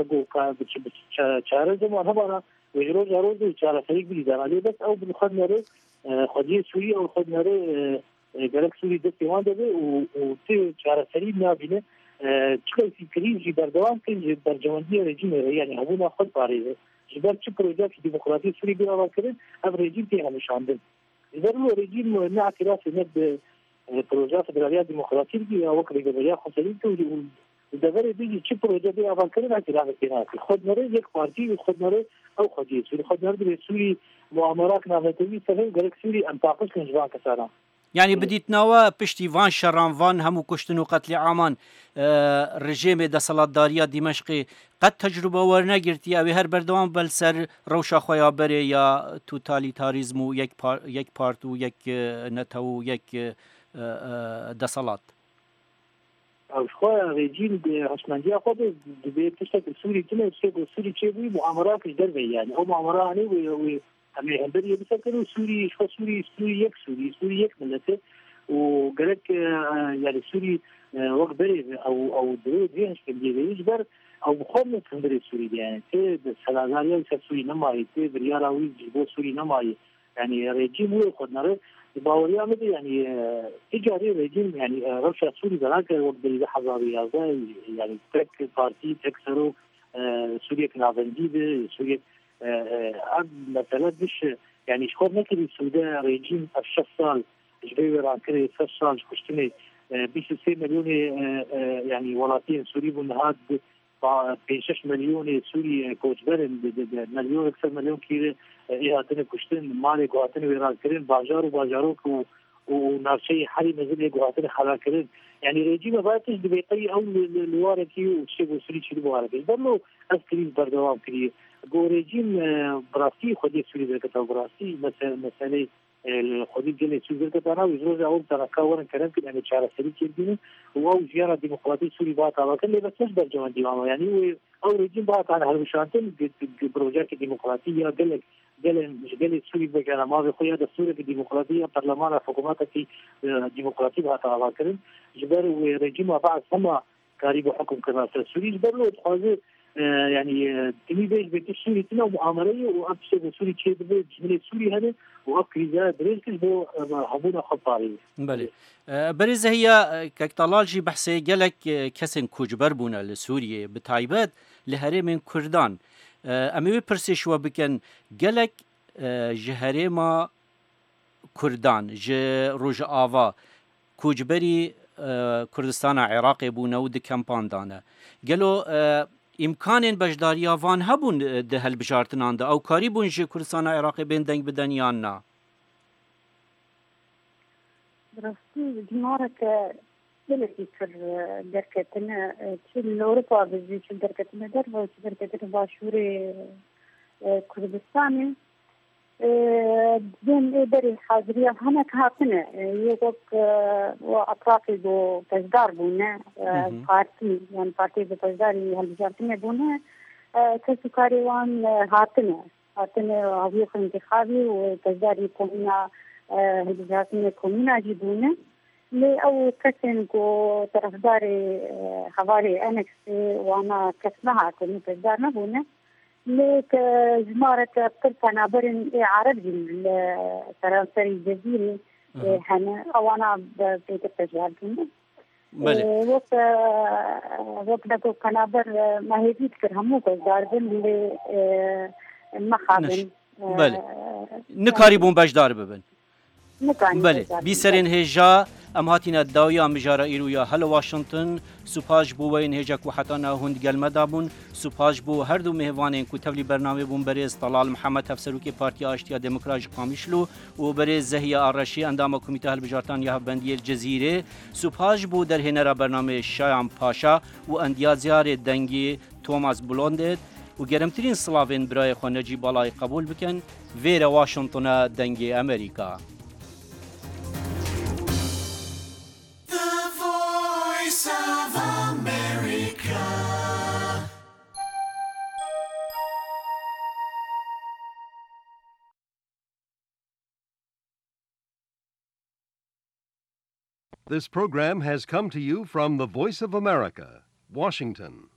Speaker 17: چارە زەمان هەبانە وێژۆژ ڕۆژ چارەسەری بریدانێ بەس ئەو بخواد نەرێ خودیە سووری ئەو خود نەرێ گەلک سووری دەستێوان دەبێ و چارەسەری نابینێ چکەی کریژی بەردەوام کرد بەرجەوەندی رژیمێ یعنی هەبوونا خود پارێزێ جبر چه پروژه دموکراتی سوری بیرون کردن اب رژیم تیغ نشاندن جبر لو رژیم نه اعتراف نه به پروژه فدرالی دموکراتی دی او کلی دبیا خصوصی تو دبر دیگه چه پروژه بیرون کردن اعتراف کنه خود نره یک پارتی خود نره او خودی سوری خود نره به سوری معاملات نامتوی سفر گرک سوری انتاقش کنجوان کسانا
Speaker 16: یعنی بدیتناوە پشتیوان شەڕانوان هەموو کوشتن و قەتلی عامان ڕژێمێ دەسەڵاتداریە دیمەشقی قەت تەجروبە وەرنەگرتی ئەوێ هەر بەردەوام بەل سەر ڕەوشە خۆیان بەرێ یا توتالیتاریزم و یەک پارت و یەک نەتە و یەک دەسەڵات
Speaker 17: خۆیان رێجیم هەشمەندیا خۆ دەبێت تشتێک سووری تنە شتێک سووری چێبووی معامەراکش دەربێ یعنی ئەو معامەرانەی همه هندری بسر کنو سوری شو سوری سوری یک سوری سوری یک ملته و گرک یعنی سوری وقت بری او او دو دیش که دیگه بر او بخور نمیتون بری سوری یعنی ته سلازاریان سوری نمایی ته بریاراوی جیبو سوری نمایی یعنی رژیم و خود نره باوری آمده یعنی تجاری رژیم یعنی روش سوری دارن که وقت بری هزاری یازده یعنی تک پارتی تک سرو سوری کنابندی به سوری مثلا بش يعني شخور نكري السودان ريجيم الشخص سال جبير عن كري ست سال كشتني بيش سي مليون يعني ولاتين سوري بالنهاد بيشش مليون سوري كوجبرن مليون اكثر مليون كيلو ايه هاتني كشتن مالك وهاتني ويران كرين باجار وباجاروك ونارشي حالي مزل وهاتني حلال كرين يعني ريجيم باتش دبيقي او الواركي وشيء سوري شيء بواركي برضو اسكرين بردوام كري گو رژیم براستی خودی سوری درکتا براستی مثلا مثلا خودی گلی سوری درکتا نه وزروز اول تنکا ورن کردن که یعنی چهار سری کردیم و او زیارت دموکراتی سوری باید آور کنه بس نش برجام دیوام یعنی او رژیم باید آن هر بشانتن پروژه دموکراتی یا گل گل گل سوری بگن ما به خویا دستور دموکراتی یا پارلمان حکومت کی دموکراتی باید آور کنه جبر رژیم بعد سما کاری به حکم کنه سوری جبر لو خواهد يعني تميز بين السوري تنا ومعاملة وأبشر سوري كذا بجملة سوري هذا وأكريزا بريزكس بو هبونا خطاري.
Speaker 16: بله. برز هي كطلالجي بحثي جلك كسن كوجبر بونا لسوريا بتعيبات لهرم كردان. أمي برسيش وبكن جلك جهرما كردان ج روج آوا كوجبري كردستان عراقي بونا ود كامبان دانا. قالوا امکان بجداری آوان هبون ده هل بجارتنان ده او کاری بون جه کردستان عراقی بین دنگ بدن یا نه؟
Speaker 15: براستی جمارك دلتي كر دركتنا كل أوروبا بزي كل دركتنا دربا وكل دركتنا باشوري كردستاني دين بري حاضرية هناك هاتنا يوقف وأطرافي بو تجدار بونا بارتي يعني بارتي بو تجداري هالبجارتنا بونا كسو كاريوان هاتنا هاتنا هويق انتخابي وتجداري كومينا هالبجارتنا كومينا جيبونا لي أو كسن كو طرفداري حوالي أنكس وانا كسنها كومي تجدار نبونا ليك جمارة قلتنا برن عربي الفرنسي الجزيري هنا أو أنا بيت التجار كنا وقت وقت دكتور كنابر ما هي بيتكر همو كجاربن اللي مخابن
Speaker 16: بله نكاري بون بجدار ببن بله بیسرین هجا ام هاتینا داویا مجارا ایرویا هل واشنطن سپاش بو وین هجا کو حتا نه هند گلمه دابون سپاش بو هر دو مهوانین کو تولی برنامه بون برز طلال محمد افسروکی پارتی آشتیا دموکراژ قامیشلو و برز زهیا آرشی اندام کمیته هل بجارتان یا بندی الجزیره سپاش بو در هنرا برنامه شایان پاشا و اندیا زیار دنگی توماس بلوندد و گرمترین سلاوین برای خو نجیب بالای قبول بکن ویر واشنطن دنگی امریکا
Speaker 18: Of America.
Speaker 19: This program has come to you from the Voice of America, Washington.